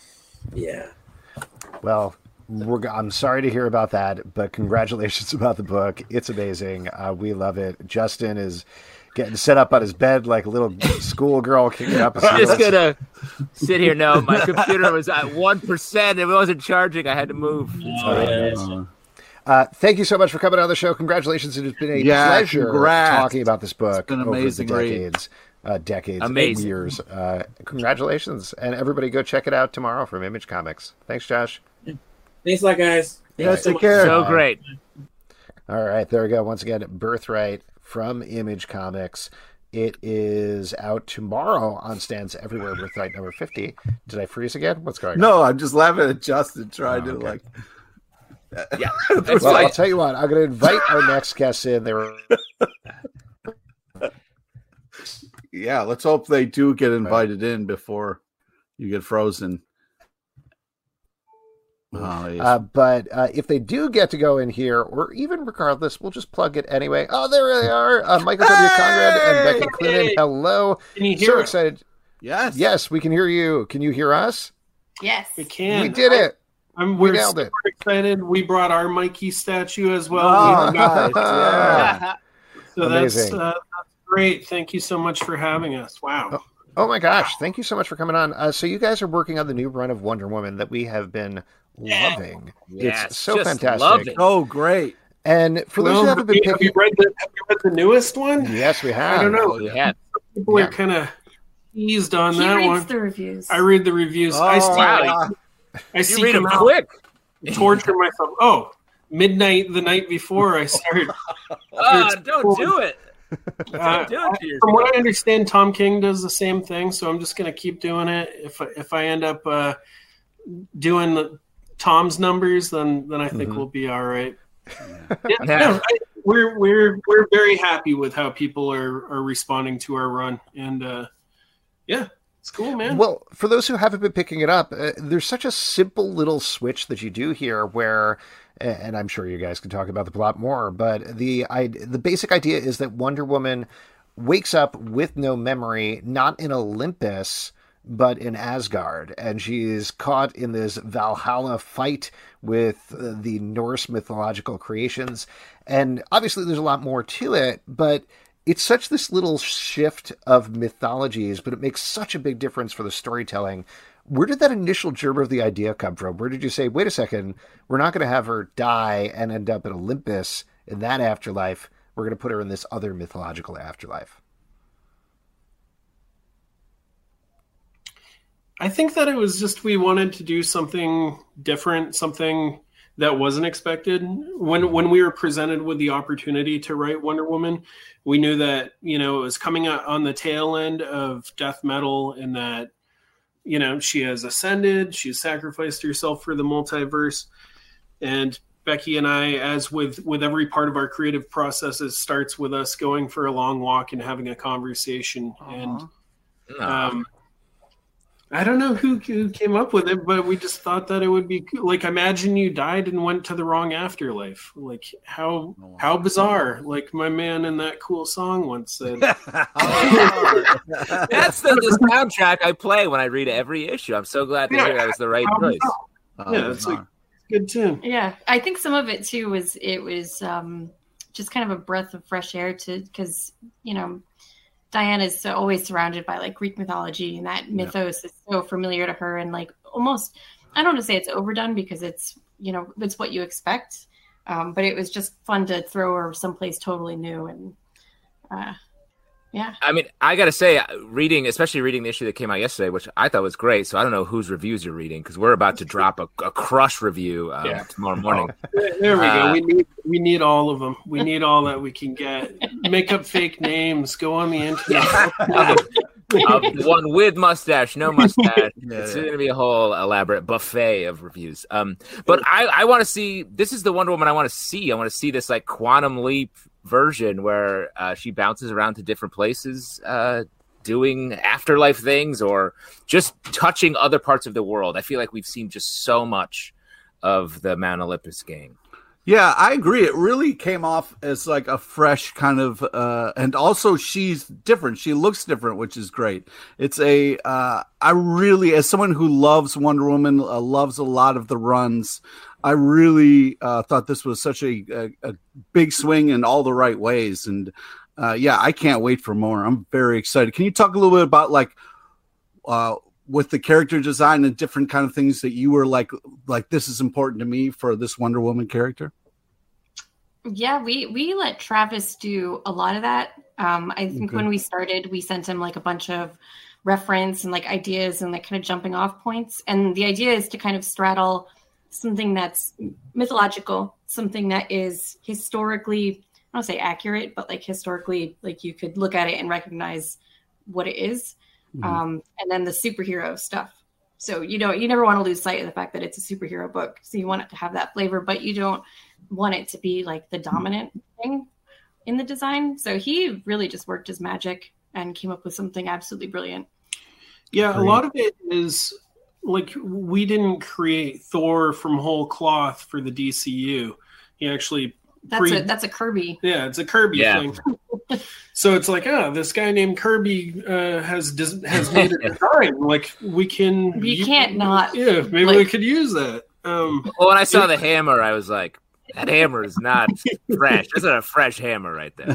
yeah. Well. We're, I'm sorry to hear about that, but congratulations about the book. It's amazing. Uh, we love it. Justin is getting set up on his bed like a little schoolgirl kicking up. I'm just going to sit here. No, my computer was at one percent. It wasn't charging. I had to move. Oh, uh, thank you so much for coming on the show. Congratulations. It's been a yeah, pleasure congrats. talking about this book it's been over amazing the decades. Uh, decades, amazing. years. Uh, congratulations. And everybody go check it out tomorrow from Image Comics. Thanks, Josh. Thanks a lot, guys. Yeah, take care. So great. All right, there we go. Once again, Birthright from Image Comics. It is out tomorrow on stands everywhere. Birthright number fifty. Did I freeze again? What's going on? No, I'm just laughing at Justin trying oh, to okay. like. Yeah. Well, I'll tell you what. I'm going to invite our next guests in. They were. Yeah, let's hope they do get invited in before you get frozen. Oh, yes. uh, but uh, if they do get to go in here, or even regardless, we'll just plug it anyway. Oh, there they are. Uh, Michael W. Hey! Conrad and Becky Cloonan. Hello. Can you hear so us? excited. Yes. Yes, we can hear you. Can you hear us? Yes. We can. We did it. I'm, We we're nailed super it. excited. We brought our Mikey statue as well. Oh, We- nice. Yeah. So that's, Amazing. uh, that's great. Thank you so much for having us. Wow. Oh my gosh. Thank you so much for coming on. Uh, so you guys are working on the new run of Wonder Woman that we have been loving. Yes, it's so just fantastic. love it. Oh, great. And for those Well, who haven't been have, picking... you read the, have you read the newest one? Yes, we have. I don't know. We have. People Yeah. are kind of eased on He that reads one. the reviews. I read the reviews. Oh, I still wow. I You seek read them out, quick. torture myself. Oh, midnight the night before I started. Oh, don't do it. Uh, do it to yourself. From what I understand, Tom King does the same thing, so I'm just going to keep doing it. If I, if I end up uh, doing the, Tom's numbers, then then I think Mhm. we'll be all right. Yeah. Yeah, no, I, we're we're we're very happy with how people are are responding to our run, and uh, yeah, it's cool, man. Well, for those who haven't been picking it up, uh, there's such a simple little switch that you do here where, and I'm sure you guys can talk about the plot more, but the I, the basic idea is that Wonder Woman wakes up with no memory, not in Olympus, but in Asgard, and she is caught in this Valhalla fight with uh, the Norse mythological creations. And obviously there's a lot more to it, but it's such this little shift of mythologies, but it makes such a big difference for the storytelling. Where did that initial germ of the idea come from? Where did you say, wait a second, we're not going to have her die and end up at Olympus in that afterlife. We're going to put her in this other mythological afterlife. I think that it was just we wanted to do something different, something that wasn't expected. When when we were presented with the opportunity to write Wonder Woman, we knew that, you know, it was coming out on the tail end of death metal, and that, you know, she has ascended, she's sacrificed herself for the multiverse. And Becky and I, as with with every part of our creative process, it starts with us going for a long walk and having a conversation. Uh-huh. And um I don't know who, who came up with it, but we just thought that it would be cool. Like, imagine you died and went to the wrong afterlife. Like, how how bizarre. Like my man in that cool song once said. That's the, the soundtrack I play when I read every issue. I'm so glad to Yeah, hear that was the right how choice. bizarre. Yeah, it's like good tune. Yeah, I think some of it too was it was um, just kind of a breath of fresh air to because you know Diana is so always surrounded by like Greek mythology, and that mythos is so familiar to her, and like almost I don't want to say it's overdone because it's you know it's what you expect, um, but it was just fun to throw her someplace totally new and. Uh, Yeah. I mean, I got to say, reading, especially reading the issue that came out yesterday, which I thought was great. So I don't know whose reviews you're reading because we're about to drop a, a crush review um, Yeah. tomorrow morning. There we Uh, go. We need we need all of them. We need all that we can get. Make up fake names. Go on the internet. Uh, one with mustache, no mustache. Yeah, it's yeah. going to be a whole elaborate buffet of reviews. Um, but I, I want to see. This is the Wonder Woman I want to see. I want to see this like quantum leap version where uh, she bounces around to different places, uh, doing afterlife things or just touching other parts of the world. I feel like we've seen just so much of the Mount Olympus gang. Yeah, I agree. It really came off as like a fresh kind of, uh, and also she's different. She looks different, which is great. It's a, uh, I really, as someone who loves Wonder Woman, uh, loves a lot of the runs, I really uh, thought this was such a, a, a big swing in all the right ways. And uh, yeah, I can't wait for more. I'm very excited. Can you talk a little bit about like, uh, with the character design and different kind of things that you were like, like this is important to me for this Wonder Woman character? Yeah, we we let Travis do a lot of that. Um, I think Okay. when we started, we sent him like a bunch of reference and like ideas and like kind of jumping off points. And the idea is to kind of straddle something that's mythological, something that is historically, I don't say accurate, but like historically, like you could look at it and recognize what it is. Mhm. Um, and then the superhero stuff. So, you know, you never want to lose sight of the fact that it's a superhero book. So you want it to have that flavor, but you don't want it to be like the dominant thing in the design. So he really just worked his magic and came up with something absolutely brilliant. Yeah, a lot of it is like we didn't create Thor from whole cloth for the D C U. He actually That's pre- a that's a Kirby. yeah, it's a Kirby Yeah. thing. So it's like, oh, this guy named Kirby uh, has des- has made a design. Like we can, You can't not, Yeah, maybe like- we could use that. Um, Well, when I saw the hammer, I was like, that hammer is not fresh. That's not a fresh hammer right there.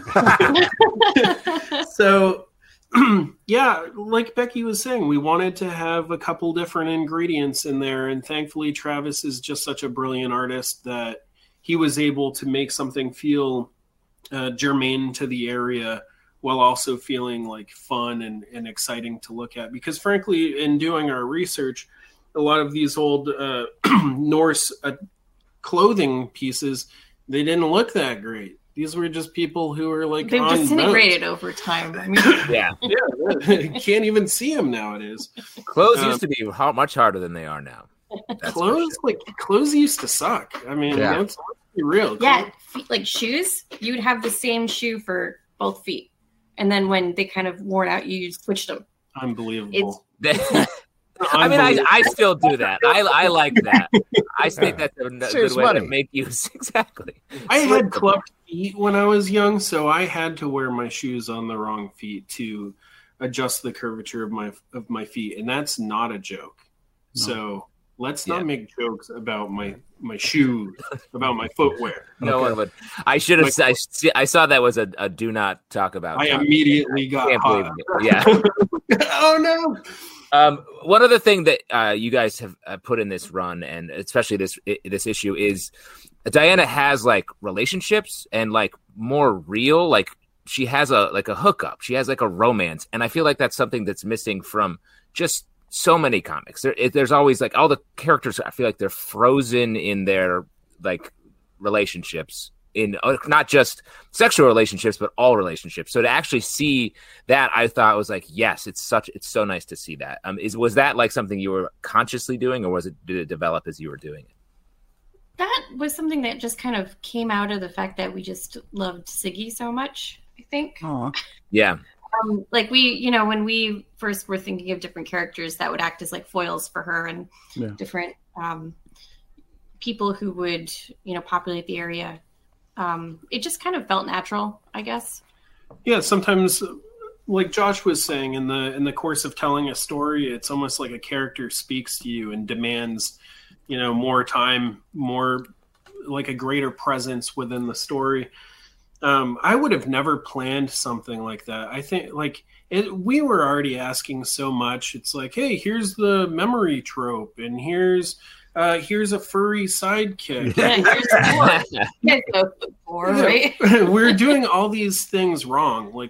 so yeah, like Becky was saying, we wanted to have a couple different ingredients in there, and thankfully Travis is just such a brilliant artist that he was able to make something feel uh, germane to the area while also feeling like fun and, and exciting to look at. Because frankly, in doing our research, a lot of these old uh, Norse uh, clothing pieces, they didn't look that great. These were just people who were like they've on disintegrated boats. over time. I mean, Yeah, Yeah, can't even see them nowadays. clothes Um, used to be how, much harder than they are now. That's for Clothes, sure. like clothes, used to suck. I mean, Yeah. let's, let's be real. yeah, feet, like shoes, you'd have the same shoe for both feet, and then when they kind of worn out, you switched them. Unbelievable. I mean, I, I still do that. I, I like that. I think that's a, a Saves good way money. to make use. Exactly. I had clubbed feet when I was young, so I had to wear my shoes on the wrong feet to adjust the curvature of my of my feet, and that's not a joke. So let's not Yeah. make jokes about my my shoes, about my footwear. No one would. I should have. I, see- I saw that was a, a do not talk about. I topic. immediately got Can't hot. believe it. Yeah. Oh no! Um, one other thing that uh, you guys have uh, put in this run, and especially this i- this issue, is Diana has like relationships and like more real, like she has a like a hookup, she has like a romance, and I feel like that's something that's missing from just so many comics. There, it, there's always like all the characters. I feel like they're frozen in their like relationships. In uh, not just sexual relationships, but all relationships. So to actually see that, I thought was like, yes, it's such, it's so nice to see that. Um, is was that like something you were consciously doing, or was it did it develop as you were doing it? That was something that just kind of came out of the fact that we just loved Siggy so much, I think. Aw. Yeah, Um, like we, you know, when we first were thinking of different characters that would act as like foils for her and Yeah. different um, people who would, you know, populate the area. Um, it just kind of felt natural, I guess. Yeah, sometimes, like Josh was saying, in the in the course of telling a story, it's almost like a character speaks to you and demands, you know, more time, more like a greater presence within the story. Um, I would have never planned something like that. I think like it, we were already asking so much. It's like, hey, here's the memory trope, and here's uh, here's a furry sidekick. Yeah, here's four. Yeah, so four, right? We're doing all these things wrong. Like,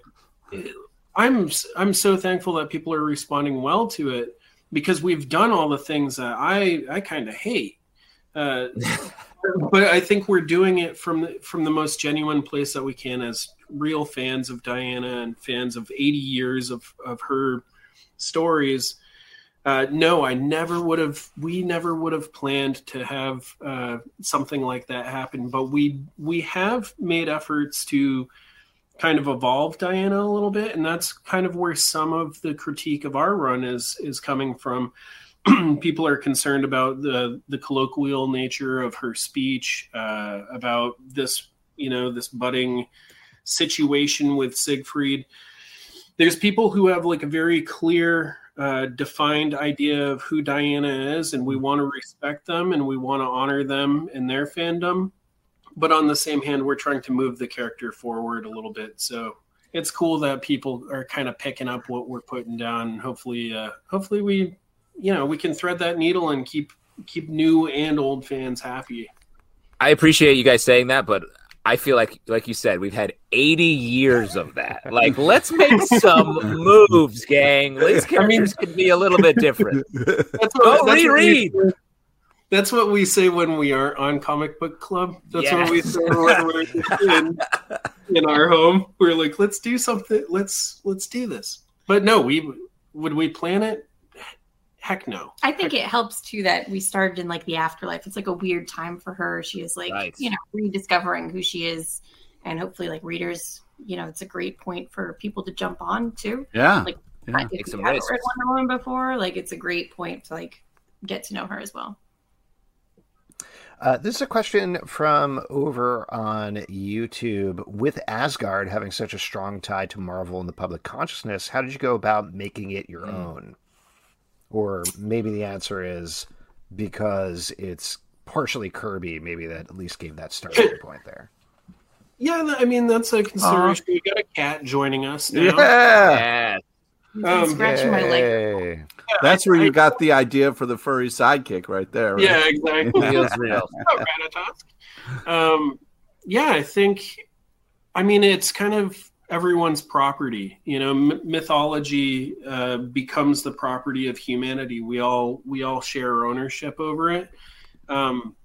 I'm I'm so thankful that people are responding well to it, because we've done all the things that I I kind of hate. Uh, but I think we're doing it from the, from the most genuine place that we can, as real fans of Diana and fans of eighty years of of her stories. Uh, no, I never would have. We never would have planned to have uh, something like that happen. But we we have made efforts to kind of evolve Diana a little bit, and that's kind of where some of the critique of our run is is coming from. People are concerned about the the colloquial nature of her speech, uh, about this you know this budding situation with Siegfried. There's people who have like a very clear, uh, defined idea of who Diana is, and we want to respect them and we want to honor them in their fandom. But on the same hand, we're trying to move the character forward a little bit. So it's cool that people are kind of picking up what we're putting down. And hopefully, uh, hopefully we, you know, we can thread that needle and keep keep new and old fans happy. I appreciate you guys saying that, but I feel like, like you said, we've had eighty years of that. Like, let's make some moves, gang. These characters could be a little bit different. That's Go what, that's reread. What we, that's what we say when we aren't on Comic Book Club. That's what we Yes. say when we're in, in our home. We're like, let's do something. Let's let's do this. But no, we would we plan it? Heck no. I think it helps too that we started in like the afterlife. It's like a weird time for her. She is like, Right. you know, rediscovering who she is, and hopefully, like readers, you know, it's a great point for people to jump on too. Yeah. Like, Yeah. if Take you some haven't risks. read Wonder Woman before, like it's a great point to like get to know her as well. Uh, this is a question from over on YouTube. With Asgard having such a strong tie to Marvel in the public consciousness, how did you go about making it your own? Or maybe the answer is because it's partially Kirby, maybe that at least gave that starting point there. Yeah, th- I mean that's a consideration. We got a cat joining us now. Yeah. Yeah. You've been Um, scratching my leg. Yay. That's where you got the idea for the furry sidekick right there. Right? Yeah, exactly. Feels real. Oh, Ratatosk. Um, yeah, I think. I mean, it's kind of everyone's property. You know, m- mythology uh, becomes the property of humanity. We all we all share ownership over it. Um,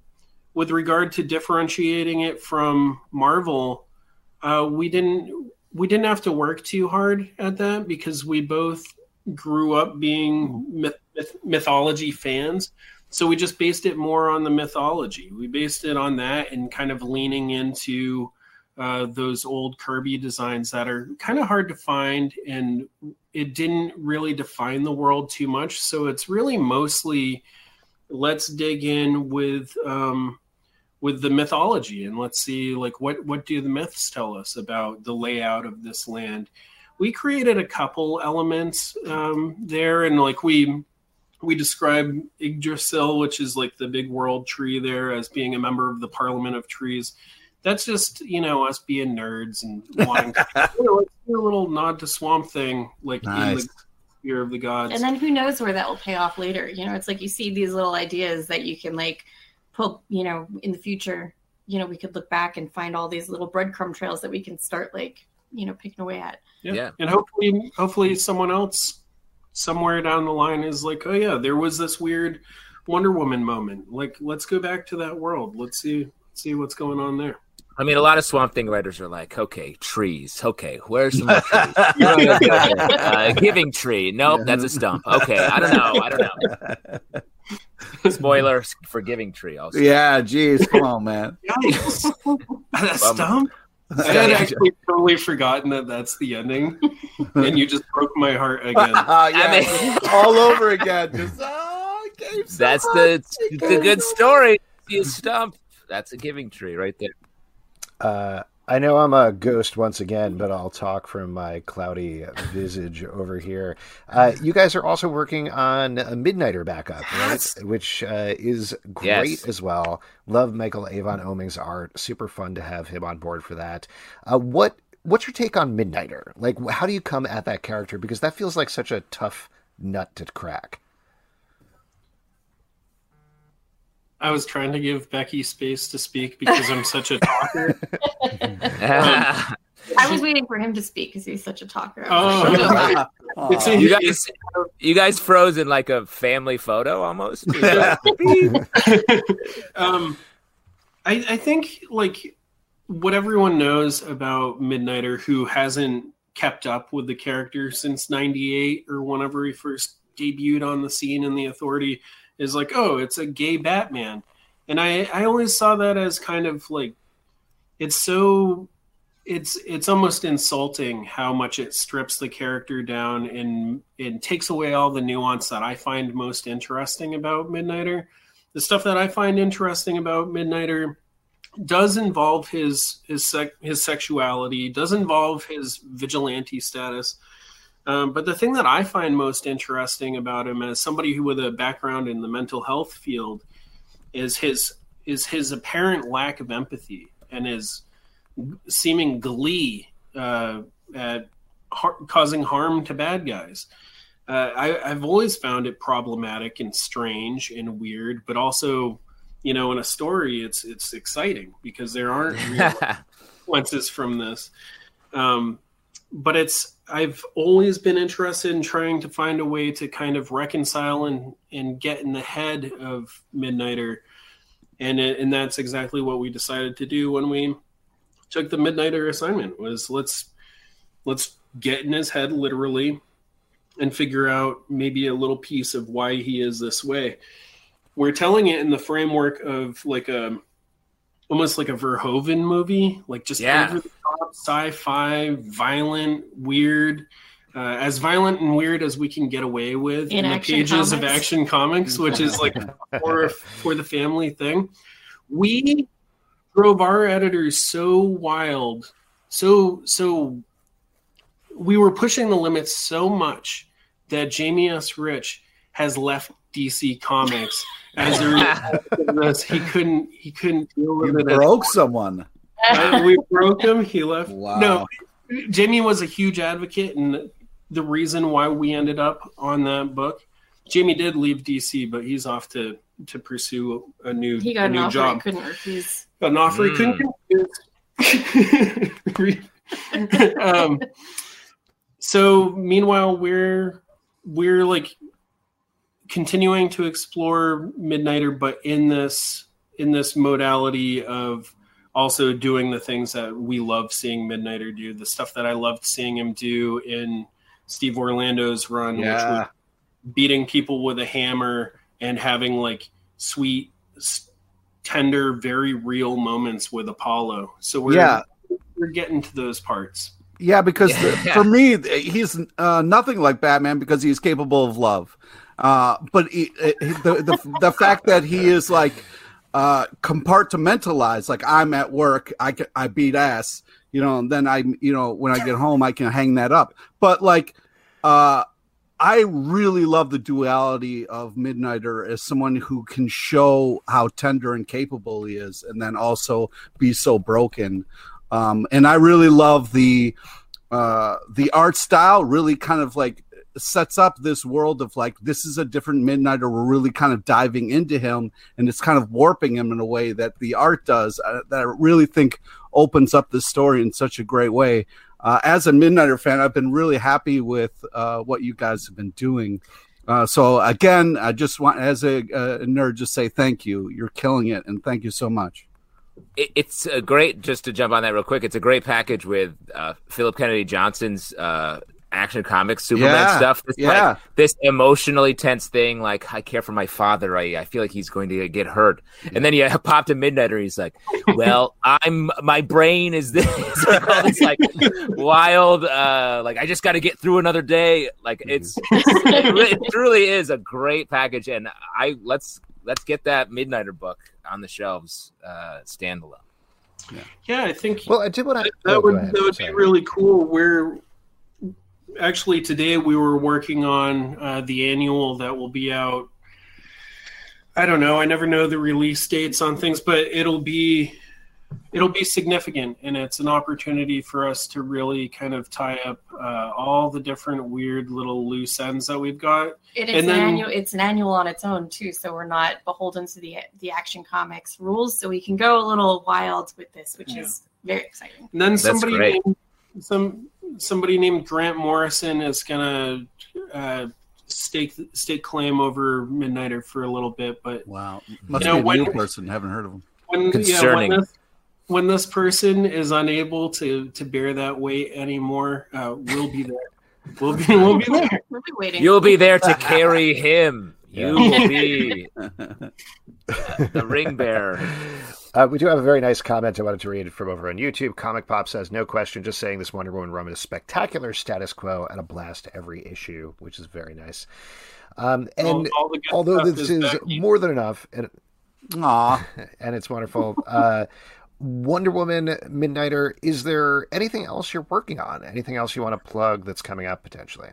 with regard to differentiating it from Marvel, uh, we didn't we didn't have to work too hard at that because we both grew up being myth, myth, mythology fans. So we just based it more on the mythology. We based it on that and kind of leaning into uh, those old Kirby designs that are kind of hard to find, and it didn't really define the world too much. So it's really mostly let's dig in with um, with the mythology and let's see like what what do the myths tell us about the layout of this land. We created a couple elements um, there, and like we we describe Yggdrasil, which is like the big world tree there, as being a member of the Parliament of Trees. That's just, you know, us being nerds and wanting to you know, let's do a little nod to Swamp Thing, like nice. In the Sphere of the Gods. And then who knows where that will pay off later? You know, it's like you see these little ideas that you can like pull, you know, in the future, you know, we could look back and find all these little breadcrumb trails that we can start like, you know, picking away at. Yeah. yeah. And hopefully, hopefully someone else somewhere down the line is like, oh yeah, there was this weird Wonder Woman moment. Like, let's go back to that world. Let's see, see what's going on there. I mean, a lot of Swamp Thing writers are like, okay, trees. Okay, where's some more trees? uh, giving tree. Nope, that's a stump. Okay, I don't know. I don't know. Spoilers for Giving Tree also. Yeah, geez, come on, man. A stump? I had actually totally forgotten that that's the ending, and you just broke my heart again. uh, yeah, I mean, all over again. Just, oh, so that's much. the the good story. You stump. That's a Giving Tree right there. Uh, I know I'm a ghost once again, but I'll talk from my cloudy visage over here. Uh, you guys are also working on a Midnighter backup, yes. right? Which uh, is great yes. as well. Love Michael Avon Oeming's art. Super fun to have him on board for that. Uh, what What's your take on Midnighter? Like, how do you come at that character? Because that feels like such a tough nut to crack. I was trying to give Becky space to speak because I'm such a talker. um, I was waiting for him to speak because he's such a talker. Oh, it's a, you guys, you guys froze in like a family photo almost. um, I, I think like what everyone knows about Midnighter, who hasn't kept up with the character since ninety-eight or whenever he first debuted on the scene in the Authority, is like, oh, it's a gay Batman. And I, I always saw that as kind of like, it's so, it's it's almost insulting how much it strips the character down and it takes away all the nuance that I find most interesting about Midnighter. The stuff that I find interesting about Midnighter does involve his his, sec, his sexuality, does involve his vigilante status. Um, but the thing that I find most interesting about him as somebody who with a background in the mental health field is his is his apparent lack of empathy and his seeming glee uh, at har- causing harm to bad guys. Uh, I, I've always found it problematic and strange and weird, but also, you know, in a story, it's it's exciting because there aren't real consequences from this. Um, but it's I've always been interested in trying to find a way to kind of reconcile and, and get in the head of Midnighter. And it, and that's exactly what we decided to do when we took the Midnighter assignment was let's let's get in his head literally and figure out maybe a little piece of why he is this way. We're telling it in the framework of like a almost like a Verhoeven movie, like just yeah. over the top, sci-fi, violent, weird, uh, as violent and weird as we can get away with in, in the pages comics. of Action Comics, which is like for for the family thing. We drove our editors so wild, so so we were pushing the limits so much that Jamie S. Rich has left D C Comics. As a result of this, he couldn't he couldn't deal with you it. Broke someone. Uh, we broke him. He left. Wow. No, Jamie was a huge advocate, and the reason why we ended up on that book. Jamie did leave D C, but he's off to to pursue a new he got a an new offer job. he couldn't refuse. Got an offer Mm. he couldn't refuse. um, so meanwhile, we're we're like continuing to explore Midnighter, but in this in this modality of also doing the things that we love seeing Midnighter do, the stuff that I loved seeing him do in Steve Orlando's run, Yeah. which was beating people with a hammer and having like sweet, tender, very real moments with Apollo. So we're Yeah. we're getting to those parts. Yeah, because Yeah. the- for me, he's uh, nothing like Batman because he's capable of love. Uh, but he, he, the, the the fact that he is like uh, compartmentalized, like I'm at work, I can, I beat ass, you know, and then I, you know, when I get home, I can hang that up. But like, uh, I really love the duality of Midnighter as someone who can show how tender and capable he is, and then also be so broken. Um, and I really love the uh, the art style. Really, kind of like sets up this world of like this is a different Midnighter. We're really kind of diving into him, and it's kind of warping him in a way that the art does. Uh, that I really think opens up the story in such a great way. Uh, as a Midnighter fan, I've been really happy with uh, what you guys have been doing. Uh, so again, I just want, as a, a nerd, just say thank you. You're killing it, and thank you so much. It, it's a great, just to jump on that real quick, it's a great package with uh, Philip Kennedy Johnson's uh, Action Comics Superman Yeah, stuff. This, yeah. like, this emotionally tense thing, like, I care for my father. I, I feel like he's going to get hurt. And then you popped a Midnighter. He's like, well, I'm, my brain is this. Like, all this, like, wild, uh, like, I just got to get through another day. Like, it's, it's it, really, it truly is a great package. And I, let's, let's get that Midnighter book on the shelves, uh, standalone. Yeah. yeah, I think Well, I did want to. that, that would that would be really cool. We're actually today we were working on uh, the annual that will be out. I don't know. I never know the release dates on things, but it'll be it'll be significant, and it's an opportunity for us to really kind of tie up uh, all the different weird little loose ends that we've got. It is And an then- annual. It's an annual on its own too, so we're not beholden to the the Action Comics rules. So we can go a little wild with this, which Yeah. is very exciting. And then That's somebody great. named, some somebody named Grant Morrison is gonna uh, stake stake claim over Midnighter for a little bit, but Wow, must You know, be a when- new person. Haven't heard of him. when Concerning. yeah, when this, when this person is unable to to bear that weight anymore, uh, we'll be there. We'll be we'll be there. We'll be waiting. You'll be there to carry him. You will be uh, the ring bearer. Uh, we do have a very nice comment I wanted to read from over on YouTube. Comic Pop says, no question, just saying this Wonder Woman run is spectacular status quo and a blast every issue, which is very nice. Um, and All- all the good although stuff this is is Becky. more than enough, and, Aw. and it's wonderful, uh, Wonder Woman, Midnighter, is there anything else you're working on? Anything else you want to plug that's coming up potentially?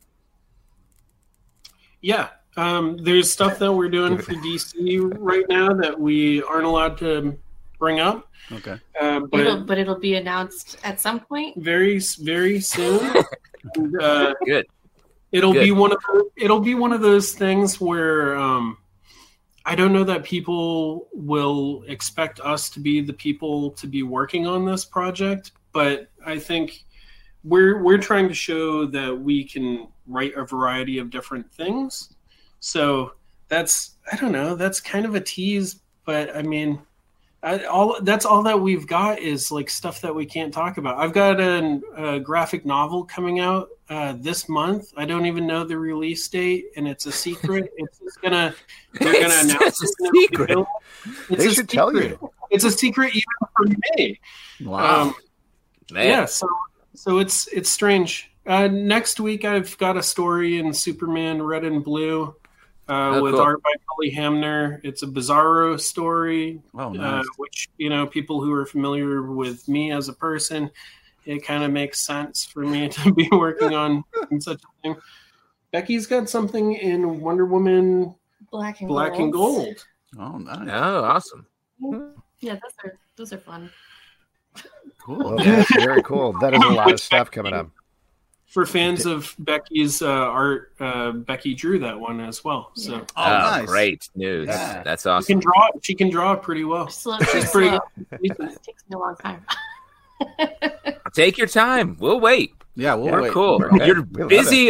Yeah, um, there's stuff that we're doing for D C right now that we aren't allowed to bring up, Okay. uh, It'll, but but it'll be announced at some point. very very soon. And, uh, Good. It'll Good. be one of the, it'll be one of those things where um, I don't know that people will expect us to be the people to be working on this project, but I think we're we're trying to show that we can write a variety of different things. So that's I don't know, that's kind of a tease, but I mean, I, all that's all that we've got is like stuff that we can't talk about. I've got an, a graphic novel coming out uh, this month. I don't even know the release date, and it's a secret. It's just gonna they're gonna It's announce just a it. It'll be secret. available. It's They a should tell secret. you. It's a secret even for me. Wow. Um, Man. yeah, so so it's it's strange. Uh, next week I've got a story in Superman Red and Blue uh, Oh, with cool. art by Kelly Hamner. It's a Bizarro story, Oh, uh, nice. which you know people who are familiar with me as a person, it kind of makes sense for me to be working on in such a thing. Becky's got something in Wonder Woman Black and Black gold. and Gold. Oh, nice. Oh, awesome. Yeah, those are those are fun. Cool. Well, that's very cool. That is a lot of stuff coming up. For fans of Becky's uh, art, uh, Becky drew that one as well. So Oh, Oh, nice. great news. Yeah. That's she awesome. can draw. She can draw pretty well. Slow, She's she's pretty slow. good. It takes me a long time. Take your time. We'll wait. Yeah, we'll We're wait. cool. Okay. You're We love busy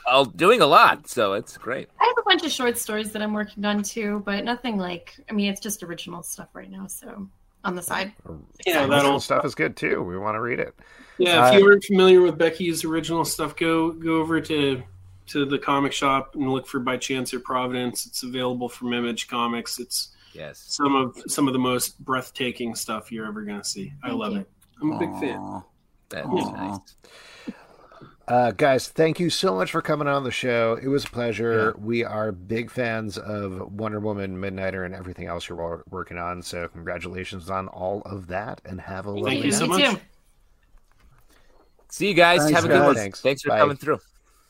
uh, doing a lot, so it's great. I have a bunch of short stories that I'm working on too, but nothing like. I mean, it's just original stuff right now. So on the side, Yeah, That that'll old stuff is good too. We want to read it. Yeah, if Uh, you aren't familiar with Becky's original stuff, go go over to to the comic shop and look for By Chance or Providence. It's available from Image Comics. It's Yes. some of some of the most breathtaking stuff you're ever going to see. I Thank love you. it. I'm a big fan. Aw. That's Aw. nice. Uh, guys, thank you so much for coming on the show. It was a pleasure. We are big fans of Wonder Woman, Midnighter, and everything else you're wor- working on. So congratulations on all of that, and have a Thank lovely you so night. Me much. too. See you guys. Thanks, Have a good guys. one. Thanks. Thanks for Bye. coming through.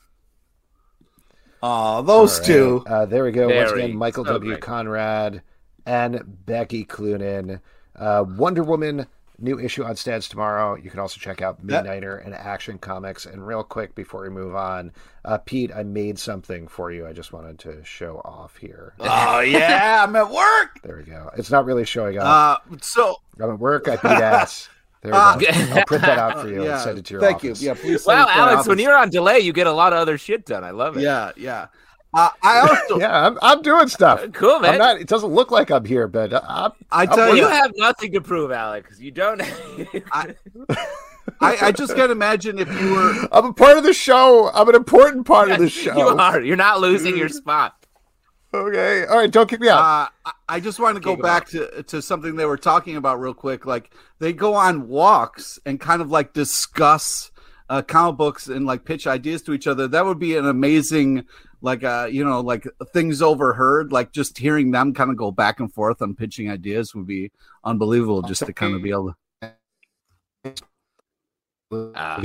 Aw, those All right. two. Uh, there we go. Once Very. again, Michael So W. great. Conrad and Becky Cloonan. Uh, Wonder Woman, new issue on Stads tomorrow. You can also check out That- Midnighter and Action Comics. And real quick before we move on, uh, Pete, I made something for you. I just wanted to show off here. Oh yeah, I'm at work. There we go. It's not really showing up. Uh, so I'm at work. I beat ass. There we Uh, go. I'll print that out for you yeah, and send it to your thank office. you. Yeah, please. send it Wow, to my Alex, when office. you're on delay, you get a lot of other shit done. I love it. Yeah, yeah. Uh, I also, Yeah, I'm, I'm doing stuff. Cool, man. I'm not. It doesn't look like I'm here, but I'm, I I'm tell you you, have nothing to prove, Alex. You don't. I, I, I just can't imagine if you were. I'm a part of the show. I'm an important part of the show. You are. You're not losing your spot. Okay. All right. Don't kick me out. Uh, I- I just want to go Kick 'em back to, to something they were talking about real quick. Like they go on walks and kind of like discuss uh, comic books and like pitch ideas to each other. That would be an amazing, like, uh, you know, like things overheard. Like just hearing them kind of go back and forth on pitching ideas would be unbelievable. Just to kind of be able to. Uh,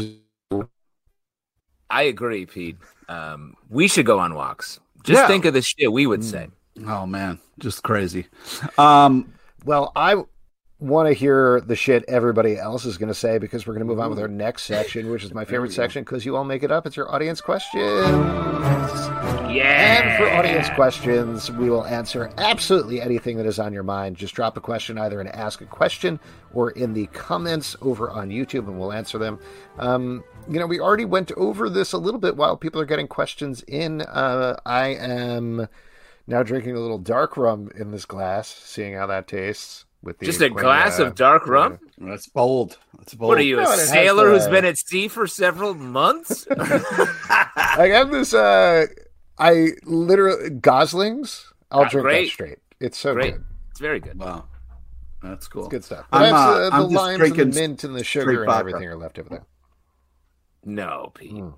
I agree, Pete. Um, we should go on walks. Just Yeah. think of the shit we would say. Oh man, just crazy. Um, Well, I want to hear the shit everybody else is going to say because we're going to move on with our next section, which is my favorite section because you all make it up. It's your audience questions. Yeah. And for audience questions, we will answer absolutely anything that is on your mind. Just drop a question either in Ask a Question or in the comments over on YouTube, and we'll answer them. Um, you know, we already went over this a little bit while people are getting questions in. Uh, I am now drinking a little dark rum in this glass, seeing how that tastes. With the Just a Queen, glass uh, of dark rum? that's bold. That's bold. What are you, a No, it has sailor the- who's been at sea for several months? I have this. Uh, I literally Goslings. I'll Ah, drink great. that straight. It's so Great. good. It's very good. Wow, that's cool. It's good stuff. But I'm, that's, uh, uh, the I'm just limes and drinking the mint and the sugar straight and vodka. everything are left over there. No, Pete. Mm.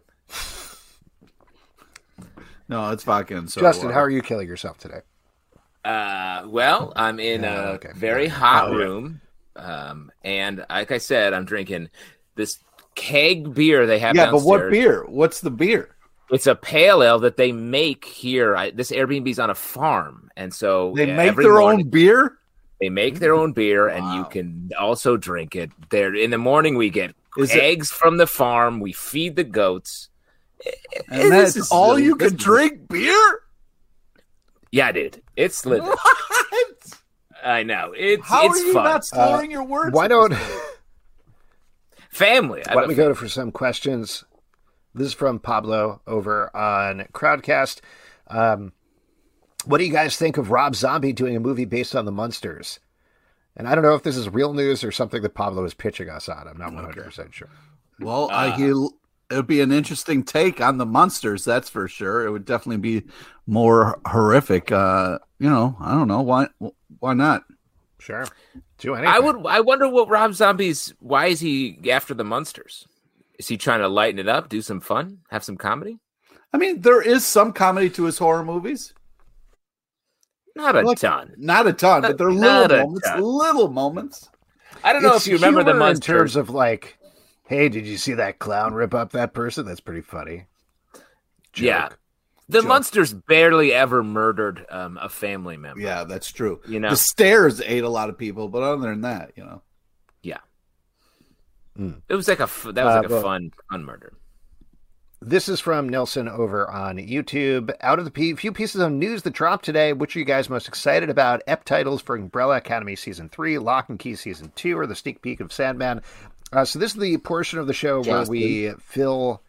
No, it's vodka and soda Justin, water. how are you killing yourself today? Uh, well, I'm in Yeah, a okay. very hot Oh, yeah. room. Um, and like I said, I'm drinking this keg beer they have Yeah, but downstairs. what beer? What's the beer? It's a pale ale that they make here. I, this Airbnb's on a farm. And so They uh, make every their morning- own beer? They make their own beer, and you Wow. can also drink it. There in the morning, we get Is it- eggs from the farm. We feed the goats. And This that's is all really- you this can is- drink beer? Yeah, dude, it's lit. What? I know it's How it's are you fun. not slurring your words? Why at don't this Family. Why don't we go to for some questions? This is from Pablo over on Crowdcast. Um, what do you guys think of Rob Zombie doing a movie based on the Munsters? And I don't know if this is real news or something that Pablo is pitching us on. I'm not one hundred percent sure. Well, Uh, I he'll, it would be an interesting take on the monsters, that's for sure. It would definitely be more horrific. Uh, you know, I don't know why. Why not? Sure. Do anything. I would. I wonder what Rob Zombie's. Why is he after the Munsters? Is he trying to lighten it up, do some fun, have some comedy? I mean, there is some comedy to his horror movies. Not a Like, ton. Not a ton, Not- but they're not little a moments. ton. Little moments. I don't know It's if you remember the humor in Munsters. terms of like, hey, did you see that clown rip up that person? That's pretty funny. Joke. Yeah. The Joke. Munsters barely ever murdered um, a family member. Yeah, that's true. You know? the stairs ate a lot of people, but other than that, you know. Yeah. Mm. It was like a f- that was Uh, like a but- fun fun murder. This is from Nelson over on YouTube. Out of the p- few pieces of news that dropped today, which are you guys most excited about? Ep titles for Umbrella Academy Season three, Lock and Key Season two, or the sneak peek of Sandman. Uh, so this is the portion of the show where Justin. we fill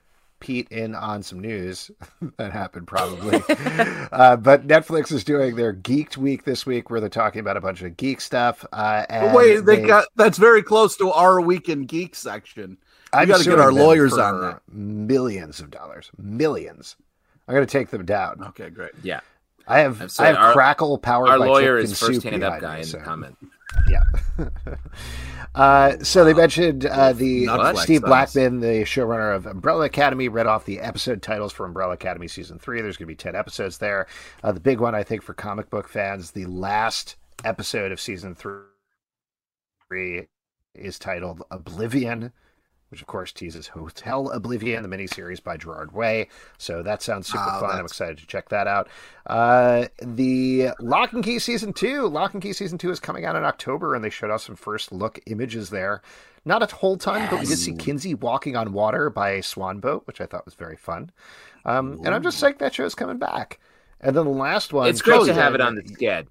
Pete in on some news that happened probably. uh, but Netflix is doing their Geeked Week this week where they're talking about a bunch of geek stuff. Uh, and Wait, they, they got that's very close to our Weekend Geek section. We I'm got to get our suing them lawyers for on that. Millions of dollars. Millions. I'm going to take them down. Okay, great. Yeah. I have I sorry, have our, Crackle powered Our by lawyer chicken is soup first hand up behind guy me, in so. the comment. Yeah. uh, so they mentioned uh, the Netflix Steve does. Blackman, the showrunner of Umbrella Academy, read off the episode titles for Umbrella Academy season three. There's going to be ten episodes there. Uh, the big one, I think, for comic book fans, the last episode of season three is titled Oblivion, which of course teases Hotel Oblivion, the miniseries by Gerard Way. So that sounds super Oh, fun. I'm that's- excited to check that out. Uh, the Lock and Key season two, Lock and Key season two is coming out in October, and they showed us some first look images there. Not a whole ton, but we did see Kinsey walking on water by a swan boat, which I thought was very fun. Um, and I'm just psyched that show's coming back. And then the last one, It's great to Josie, have it on the sked.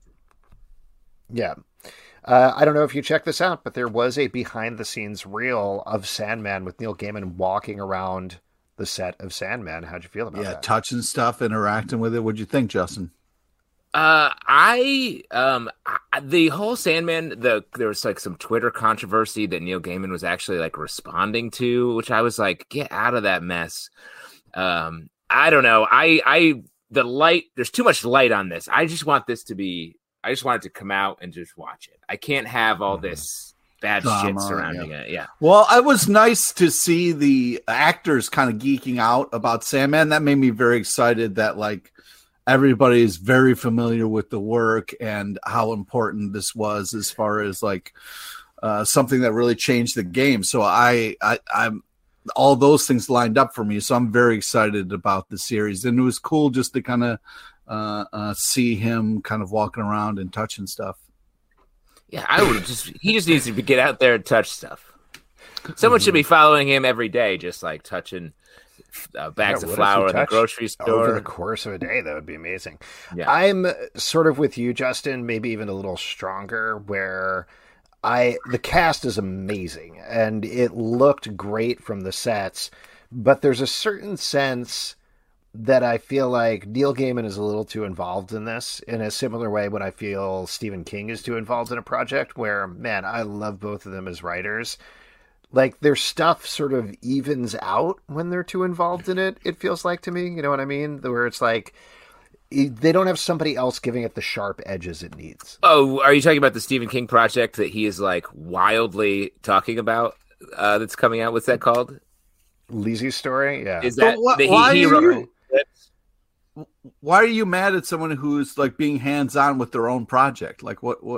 yeah. Uh, I don't know if you checked this out, but there was a behind-the-scenes reel of Sandman with Neil Gaiman walking around the set of Sandman. How'd you feel about Yeah, that? touching stuff, interacting with it. What'd you think, Justin? Uh, I um I, the whole Sandman. The there was like some Twitter controversy that Neil Gaiman was actually like responding to, which I was like, get out of that mess. Um, I don't know. I I the light. There's too much light on this. I just want this to be. I just want it to come out and just watch it. I can't have all this bad Drama, shit surrounding it. Yeah. Well, it was nice to see the actors kind of geeking out about Sandman. That made me very excited that like everybody is very familiar with the work and how important this was as far as like uh, something that really changed the game. So I, I, I'm all those things lined up for me. So I'm very excited about the series, and it was cool just to kind of uh, uh, see him kind of walking around and touching stuff. Yeah, I would just. He just needs to get out there and touch stuff. Someone should be following him every day, just like touching uh, bags Yeah, of what flour if in you the touched grocery over store. the course of a day? That would be amazing. Yeah. I'm sort of with you, Justin, maybe even a little stronger, where I the cast is amazing and it looked great from the sets, but there's a certain sense that I feel like Neil Gaiman is a little too involved in this in a similar way when I feel Stephen King is too involved in a project where, man, I love both of them as writers. Like their stuff sort of evens out when they're too involved in it. It feels like to me, you know what I mean? Where it's like, they don't have somebody else giving it the sharp edges it needs. Oh, are you talking about the Stephen King project that he is like wildly talking about? Uh, that's coming out. What's that called? Lizzie's Story? Yeah. Is that But wh- that why he, he are wrote? you- Why are you mad at someone who's like being hands-on with their own project? Like what, what?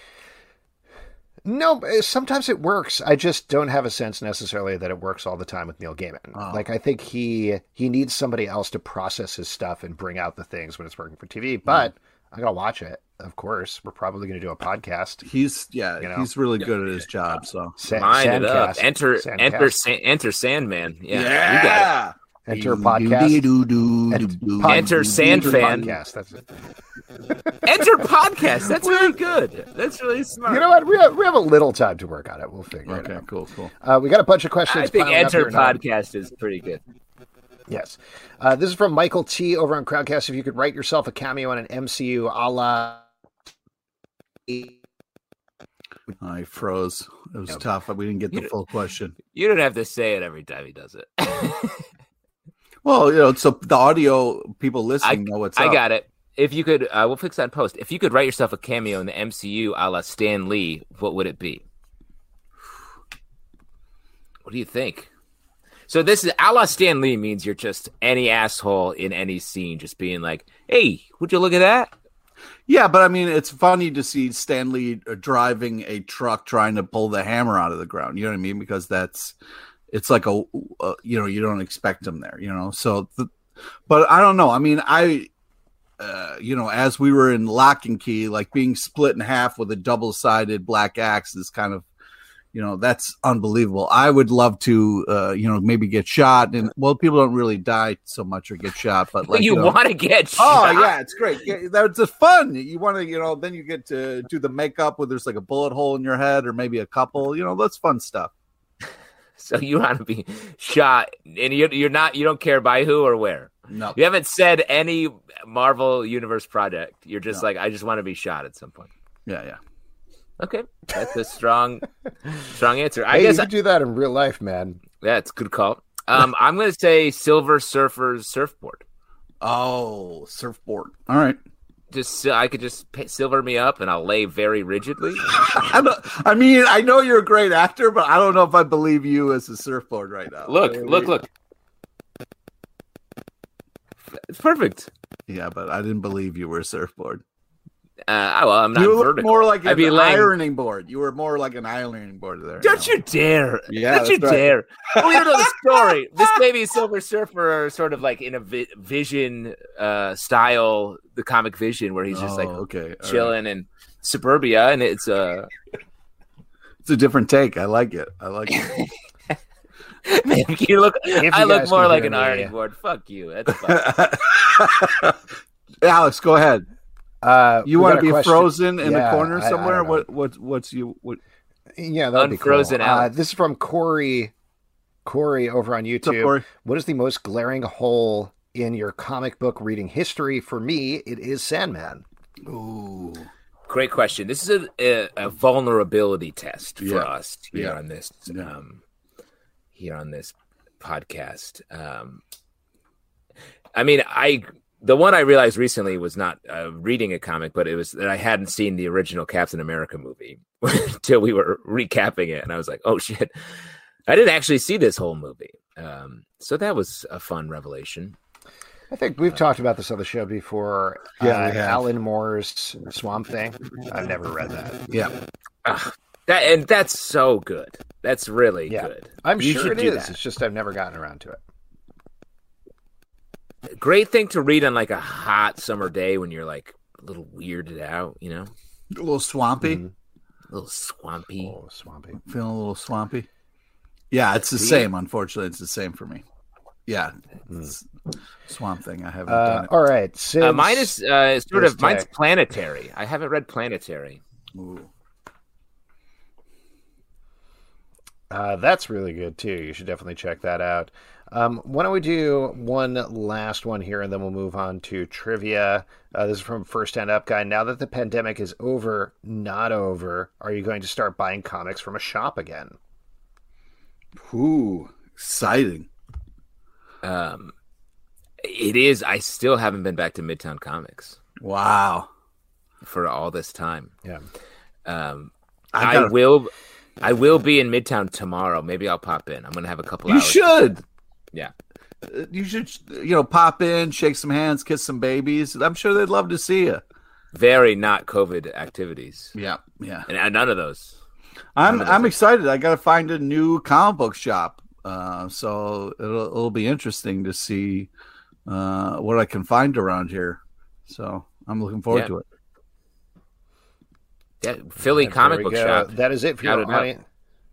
No, sometimes it works. I just don't have a sense necessarily that it works all the time with Neil Gaiman. Oh. Like I think he he needs somebody else to process his stuff and bring out the things when it's working for T V. But I gotta watch it. Of course, we're probably going to do a podcast. He's yeah, You know? he's really good at his job. So Sa- Line it up. Sandcast. Enter, Sandcast. enter, Sa- enter Sandman. Yeah, you got it. Enter a podcast. Enter Pod- Enter Sandfan. Podcast. That's it. Enter podcast. That's really good. That's really smart. You know what? We have, we have a little time to work on it. We'll figure it Okay, out. cool, cool. Uh, we got a bunch of questions. I think piling up Enter here now. podcast is pretty good. Yes. Uh, this is from Michael T. over on Crowdcast. If you could write yourself a cameo in an M C U a la... I froze. It was tough. We didn't get the You- full question. You don't have to say it every time he does it. Well, you know, so the audio people listening know what's I up. got it. If you could, uh, we'll fix that in post. If you could write yourself a cameo in the M C U a la Stan Lee, what would it be? What do you think? So this is a la Stan Lee means you're just any asshole in any scene, just being like, "Hey, would you look at that?" Yeah, but I mean, it's funny to see Stan Lee driving a truck trying to pull the hammer out of the ground. You know what I mean? Because that's, it's like a, uh, you know, you don't expect him there, you know? So, the, but I don't know. I mean, I, uh, you know, as we were in Lock and Key, like being split in half with a double-sided black axe is kind of, you know, that's unbelievable. I would love to, uh, you know, maybe get shot. And, well, people don't really die so much or get shot, but like, you know, want to get oh shot? yeah, it's great. Yeah, that's just fun. You want to, you know, then you get to do the makeup where there's like a bullet hole in your head or maybe a couple. You know, that's fun stuff. So you want to be shot, and you, you're not. You don't care by who or where. No, you haven't said any Marvel Universe project. You're just no. like, I just want to be shot at some point. Yeah, yeah. Okay, that's a strong, strong answer. Hey, I guess you I, could do that in real life, man. Yeah, it's a good call. Um, I'm going to say Silver Surfer's surfboard. Oh, surfboard. All right. Just I could just pay, silver me up, and I'll lay very rigidly. I, don't, I mean, I know you're a great actor, but I don't know if I believe you as a surfboard right now. Look, I mean, look, look. It's perfect. Yeah, but I didn't believe you were a surfboard. Uh, well, I'm not you look vertical. more like an I'd be laying... ironing board. You were more like an ironing board there. Don't you, know? you dare! Yeah, don't you right. dare! Well, you know the story. This baby Silver Surfer, sort of like in a vi- Vision uh, style, the comic Vision, where he's just oh, like okay. chilling right. in suburbia, and it's a uh... it's a different take. I like it. I like it. Man, you look. You I look more like an ironing yeah. board. Fuck you. That's fine. Alex, go ahead. Uh, you want to be question. frozen in yeah, the corner somewhere? I, I what what what's you what? Yeah, that'd Unfrozen be cool. out. Uh, this is from Corey. Corey over on YouTube. Up, what is the most glaring hole in your comic book reading history? For me, it is Sandman. Ooh, great question. This is a, a, a vulnerability test for yeah. us here yeah. on this yeah. um, here on this podcast. Um, I mean, I. The one I realized recently was not uh, reading a comic, but it was that I hadn't seen the original Captain America movie until we were recapping it. And I was like, oh, shit, I didn't actually see this whole movie. Um, so that was a fun revelation. I think we've uh, talked about this on the show before. Yeah, uh, Alan Moore's Swamp Thing. I've never read that. Yeah. Uh, that, and that's so good. That's really yeah. good. I'm you sure it is. That. It's just I've never gotten around to it. Great thing to read on like a hot summer day when you're like a little weirded out, you know, a little swampy, mm-hmm. a little swampy, oh, swampy, feeling a little swampy. Yeah, it's the yeah. same. Unfortunately, it's the same for me. Yeah, mm. Swamp Thing. I haven't uh, done it. All right, since uh, mine is uh, sort of mine's Planetary. I haven't read Planetary. Ooh. Uh, that's really good too. You should definitely check that out. Um, why don't we do one last one here, and then we'll move on to trivia. Uh, this is from First Stand Up Guy. Now that the pandemic is over, not over, are you going to start buying comics from a shop again? Ooh, exciting. Um, it is. I still haven't been back to Midtown Comics. Wow. For all this time. Yeah. Um, I, gotta... I will. I will be in Midtown tomorrow. Maybe I'll pop in. I'm going to have a couple you hours. You should. Yeah. You should, you know, pop in, shake some hands, kiss some babies. I'm sure they'd love to see you. Very not COVID activities. Yeah, yeah. And none of those. I'm none of I'm those. excited. I got to find a new comic book shop. Uh, so it'll it'll be interesting to see uh, what I can find around here. So I'm looking forward yeah. to it. Yeah, Philly and comic book go. shop. That is it for your audience.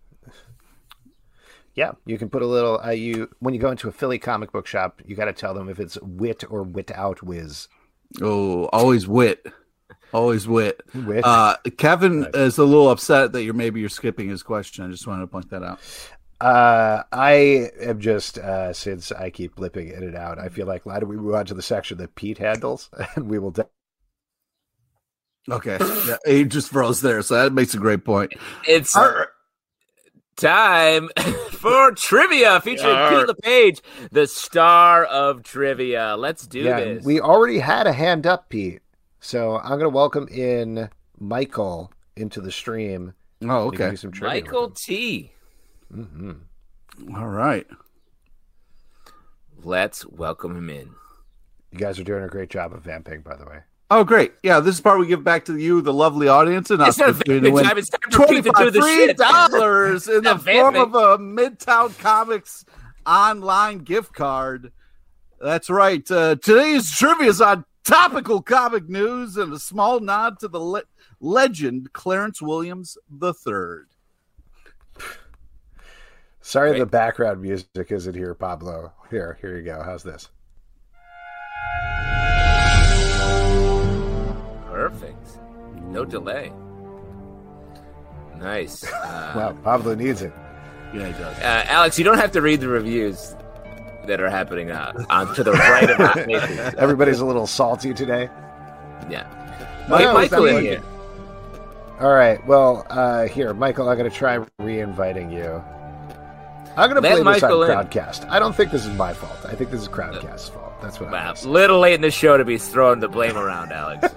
Yeah, you can put a little. Uh, you when you go into a Philly comic book shop, you got to tell them if it's wit or wit out whiz. Oh, always wit, always wit. Wit. Uh, Kevin nice. is a little upset that you're maybe you're skipping his question. I just wanted to point that out. Uh, I am just uh, since I keep blipping in and out, I feel like why don't we move on to the section that Pete handles, and we will. De- okay, yeah, he just froze there, so that makes a great point. It's. Our- Time for trivia featuring yeah. Pete LePage, the star of trivia. Let's do yeah, this. We already had a hand up, Pete. So I'm going to welcome in Michael into the stream. Oh, okay. Some trivia Michael T. Mm-hmm. All right. Let's welcome him in. You guys are doing a great job of vamping, by the way. Oh, great. Yeah, this is part we give back to you, the lovely audience, and it's us. Not to win time. It's time for Pete to do the twenty-five shit. dollars in the form vamping. of a Midtown Comics online gift card. That's right. Uh, today's trivia is on topical comic news and a small nod to the le- legend Clarence Williams the third. Sorry, Great. The background music isn't here, Pablo. Here, here you go. How's this? Perfect. No delay. Nice. Uh, Well, Pablo needs it. Yeah, he does. Uh, Alex, you don't have to read the reviews that are happening uh, on to the right of our faces. Everybody's a little salty today. Yeah. No, Get Michael in like here. All right. Well, uh, here, Michael, I'm going to try re-inviting you. I'm going to Let blame Michael this in. on Crowdcast. I don't think this is my fault. I think this is Crowdcast's fault. That's what Wow. I'm saying. Little late in the show to be throwing the blame around, Alex.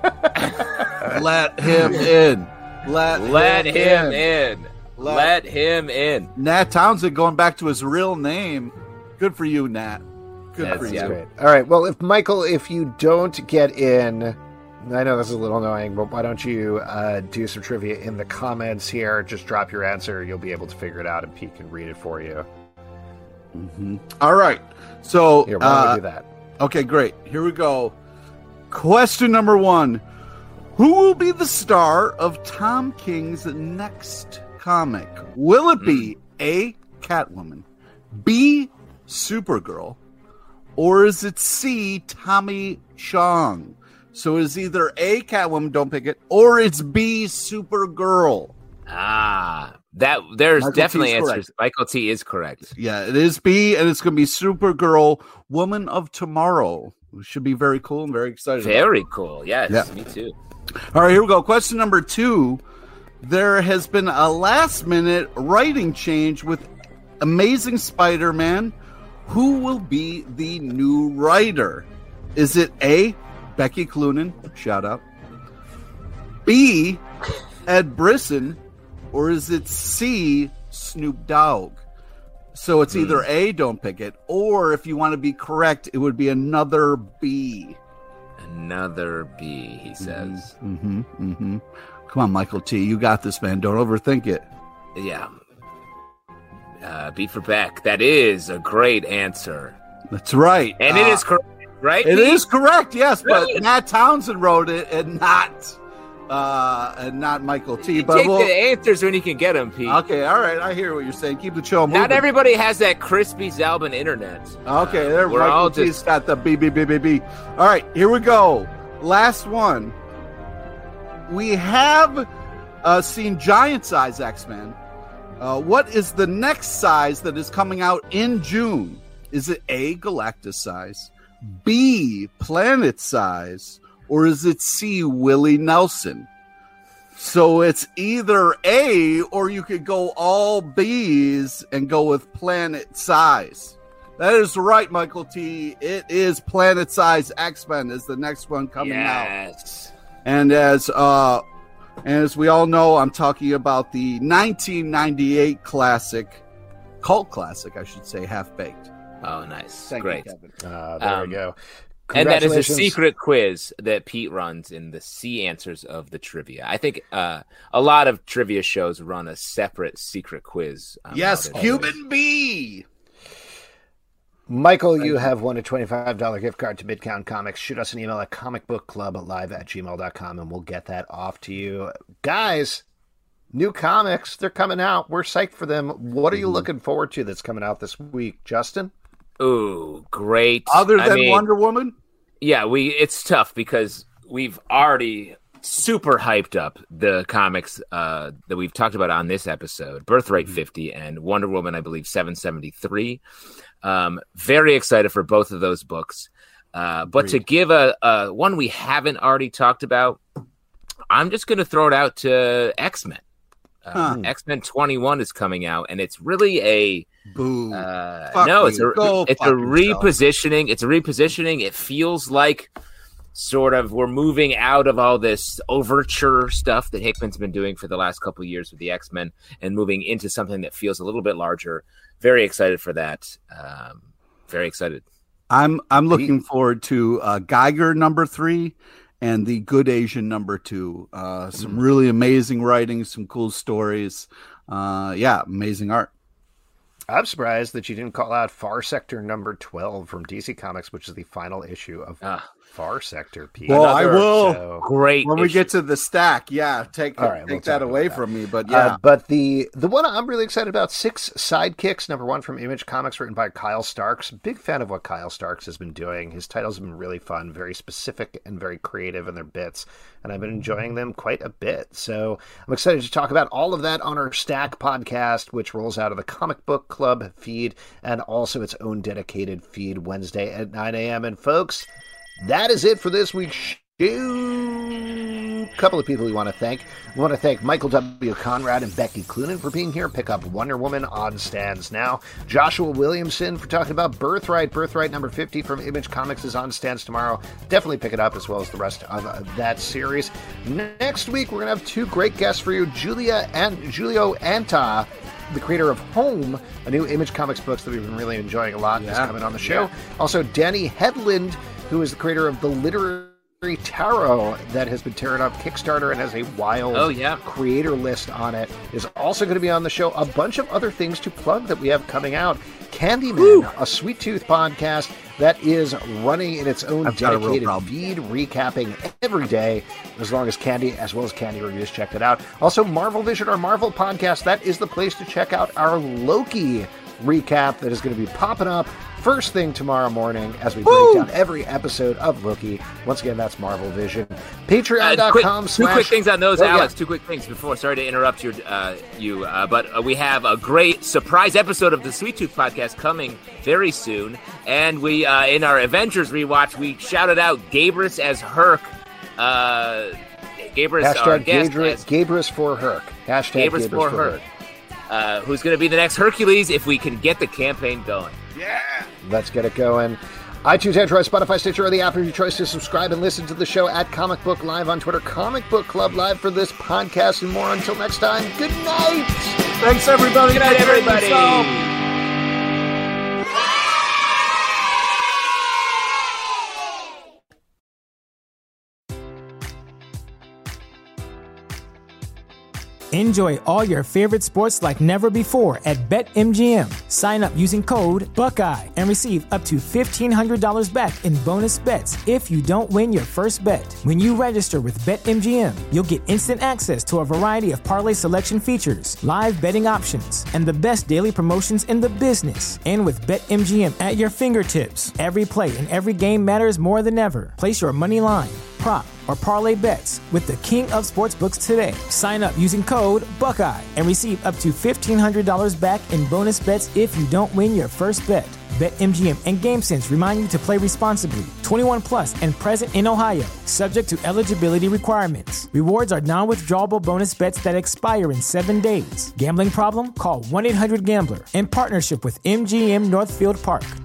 Let him in. Let, Let him, him in. in. Let- Let him in. Nat Townsend going back to his real name. Good for you, Nat. Good That's for you. yeah. Great. All right. Well, if Michael, if you don't get in, I know this is a little annoying, but why don't you uh, do some trivia in the comments here? Just drop your answer. You'll be able to figure it out, and Pete can read it for you. Mm-hmm. All right. So, Here, why don't uh, we do that? okay, great. Here we go. Question number one. Who will be the star of Tom King's next comic? Will it be A, Catwoman, B, Supergirl, or is it C, Tommy Chong? So it's either A, Catwoman, don't pick it, or it's B, Supergirl. Ah, that there's Michael definitely T is answers. correct. Michael T is correct. Yeah, it is B, and it's going to be Supergirl, Woman of Tomorrow. It should be very cool and very excited. about it. Very cool. Yes, Yeah. me too. All right, here we go. Question number two. There has been a last minute writing change with Amazing Spider-Man. Who will be the new writer? Is it A, Becky Cloonan? Shout out. B, Ed Brisson? Or is it C, Snoop Dogg? So it's either A, don't pick it, or if you want to be correct, it would be another B. Another B, he says. Mm-hmm, mm-hmm. Come on, Michael T. You got this, man. Don't overthink it. Yeah. Uh, B for Beck. That is a great answer. That's right. And it Uh, is correct, right? It Pete? is correct, yes, Really? but Matt Townsend wrote it and not uh, and not Michael T. You But take we'll, the answers when you can get them, Pete. okay, all right. I hear what you're saying. Keep the show moving. Not everybody has that crispy Zalbin internet. Okay, Uh, there. we're Michael all T's just got the B, B, B, B, B. All right, here we go. Last one. We have uh, seen giant size X-Men. Uh, what is the next size that is coming out in June? Is it A, Galactus size, B, Planet size, or is it C, Willie Nelson? So it's either A, or you could go all B's and go with Planet size. That is right, Michael T. It is Planet Size X-Men is the next one coming out. yes. And as uh, and as we all know, I'm talking about the nineteen ninety-eight classic, cult classic, I should say, Half Baked. Oh, nice. Thank Great. you, Kevin. Uh, there Um, we go. And that is a Congratulations. secret quiz that Pete runs in the C answers of the trivia. I think uh, a lot of trivia shows run a separate secret quiz. um, Yes, about it. Human B. Michael, you have won a twenty-five dollars gift card to Midtown Comics. Shoot us an email at comicbookclublive at gmail dot com and we'll get that off to you. Guys, new comics, they're coming out. We're psyched for them. What are you looking forward to that's coming out this week? Justin? Ooh, great. Other I than mean, Wonder Woman? Yeah, we. It's tough because we've already super hyped up the comics uh, that we've talked about on this episode, Birthright fifty and Wonder Woman, I believe, seven seventy-three. Um, very excited for both of those books. Uh, but to give a, a one we haven't already talked about, I'm just going to throw it out to X-Men. Uh, Huh. X-Men twenty-one is coming out, and it's really a Boo. uh, Fuck no, it's a you. Go it's a fuck yourself. repositioning. It's a repositioning. It feels like sort of we're moving out of all this overture stuff that Hickman's been doing for the last couple of years with the X-Men and moving into something that feels a little bit larger. Very excited for that. Um, very excited. I'm I'm looking forward to uh, Geiger number three and the Good Asian number two. Uh, some Mm. really amazing writing, some cool stories. Uh, yeah, amazing art. I'm surprised that you didn't call out Far Sector number twelve from D C Comics, which is the final issue of Ah, Far Sector, Pete. Well, I Another will. So- Great. When we issue. get to the stack, yeah, take All right, take we'll that talk away about that. from me. But yeah, Uh, but the the one I'm really excited about, Six Sidekicks, number one from Image Comics, written by Kyle Starks. Big fan of what Kyle Starks has been doing. His titles have been really fun, very specific and very creative in their bits, and I've been enjoying them quite a bit. So I'm excited to talk about all of that on our Stack podcast, which rolls out of the Comic Book Club feed and also its own dedicated feed Wednesday at nine a.m. And folks, that is it for this week's show. A couple of people we want to thank. We want to thank Michael W. Conrad and Becky Cloonan for being here. Pick up Wonder Woman on stands now. Joshua Williamson for talking about Birthright. Birthright number fifty from Image Comics is on stands tomorrow. Definitely pick it up, as well as the rest of uh, that series. Next week, we're going to have two great guests for you. Julia and Julio Anta, the creator of Home, a new Image Comics books that we've been really enjoying a lot, is Yeah. coming on the show. Yeah. Also, Danny Headland, who is the creator of the Literary Tarot that has been tearing up Kickstarter and has a wild Oh, yeah. creator list on it, is also going to be on the show. A bunch of other things to plug that we have coming out. Candyman, a Sweet Tooth podcast that is running in its own I've got a real dedicated problem. feed, recapping every day, as long as Candy, as well as Candy Reviews. Check that out. Also, Marvel Vision, our Marvel podcast, that is the place to check out our Loki recap that is going to be popping up first thing tomorrow morning as we break Woo! down every episode of Loki. Once again, that's Marvel Vision. Uh, Patreon dot quick, com two slash... quick things on those, Oh, yeah. Alex. Two quick things before. Sorry to interrupt you, uh, you, uh, but uh, we have a great surprise episode of the Sweet Tooth podcast coming very soon. And we, uh, in our Avengers rewatch, we shouted out Gabrus as Herc. Uh, Gabrus, our Hashtag guest, Gabris, as Gabris for Herc. Hashtag Gabrus Gabris for for Herc. Herc. Uh, who's going to be the next Hercules if we can get the campaign going. Let's get it going. iTunes, Android, Spotify, Stitcher, or the app of your choice to subscribe and listen to the show at Comic Book Live on Twitter. Comic Book Club Live for this podcast and more. Until next time, good night. thanks everybody. Good night, Take care of everybody. yourself. Enjoy all your favorite sports like never before at BetMGM. Sign up using code Buckeye and receive up to fifteen hundred dollars back in bonus bets if you don't win your first bet. When you register with BetMGM, you'll get instant access to a variety of parlay selection features, live betting options, and the best daily promotions in the business. And with BetMGM at your fingertips, every play and every game matters more than ever. Place your money line, prop, or parlay bets with the king of sportsbooks today. Sign up using code Buckeye and receive up to fifteen hundred dollars back in bonus bets if you don't win your first bet. BetMGM and GameSense remind you to play responsibly. twenty-one plus and present in Ohio, subject to eligibility requirements. Rewards are non-withdrawable bonus bets that expire in seven days. Gambling problem? Call one eight hundred gambler in partnership with M G M Northfield Park.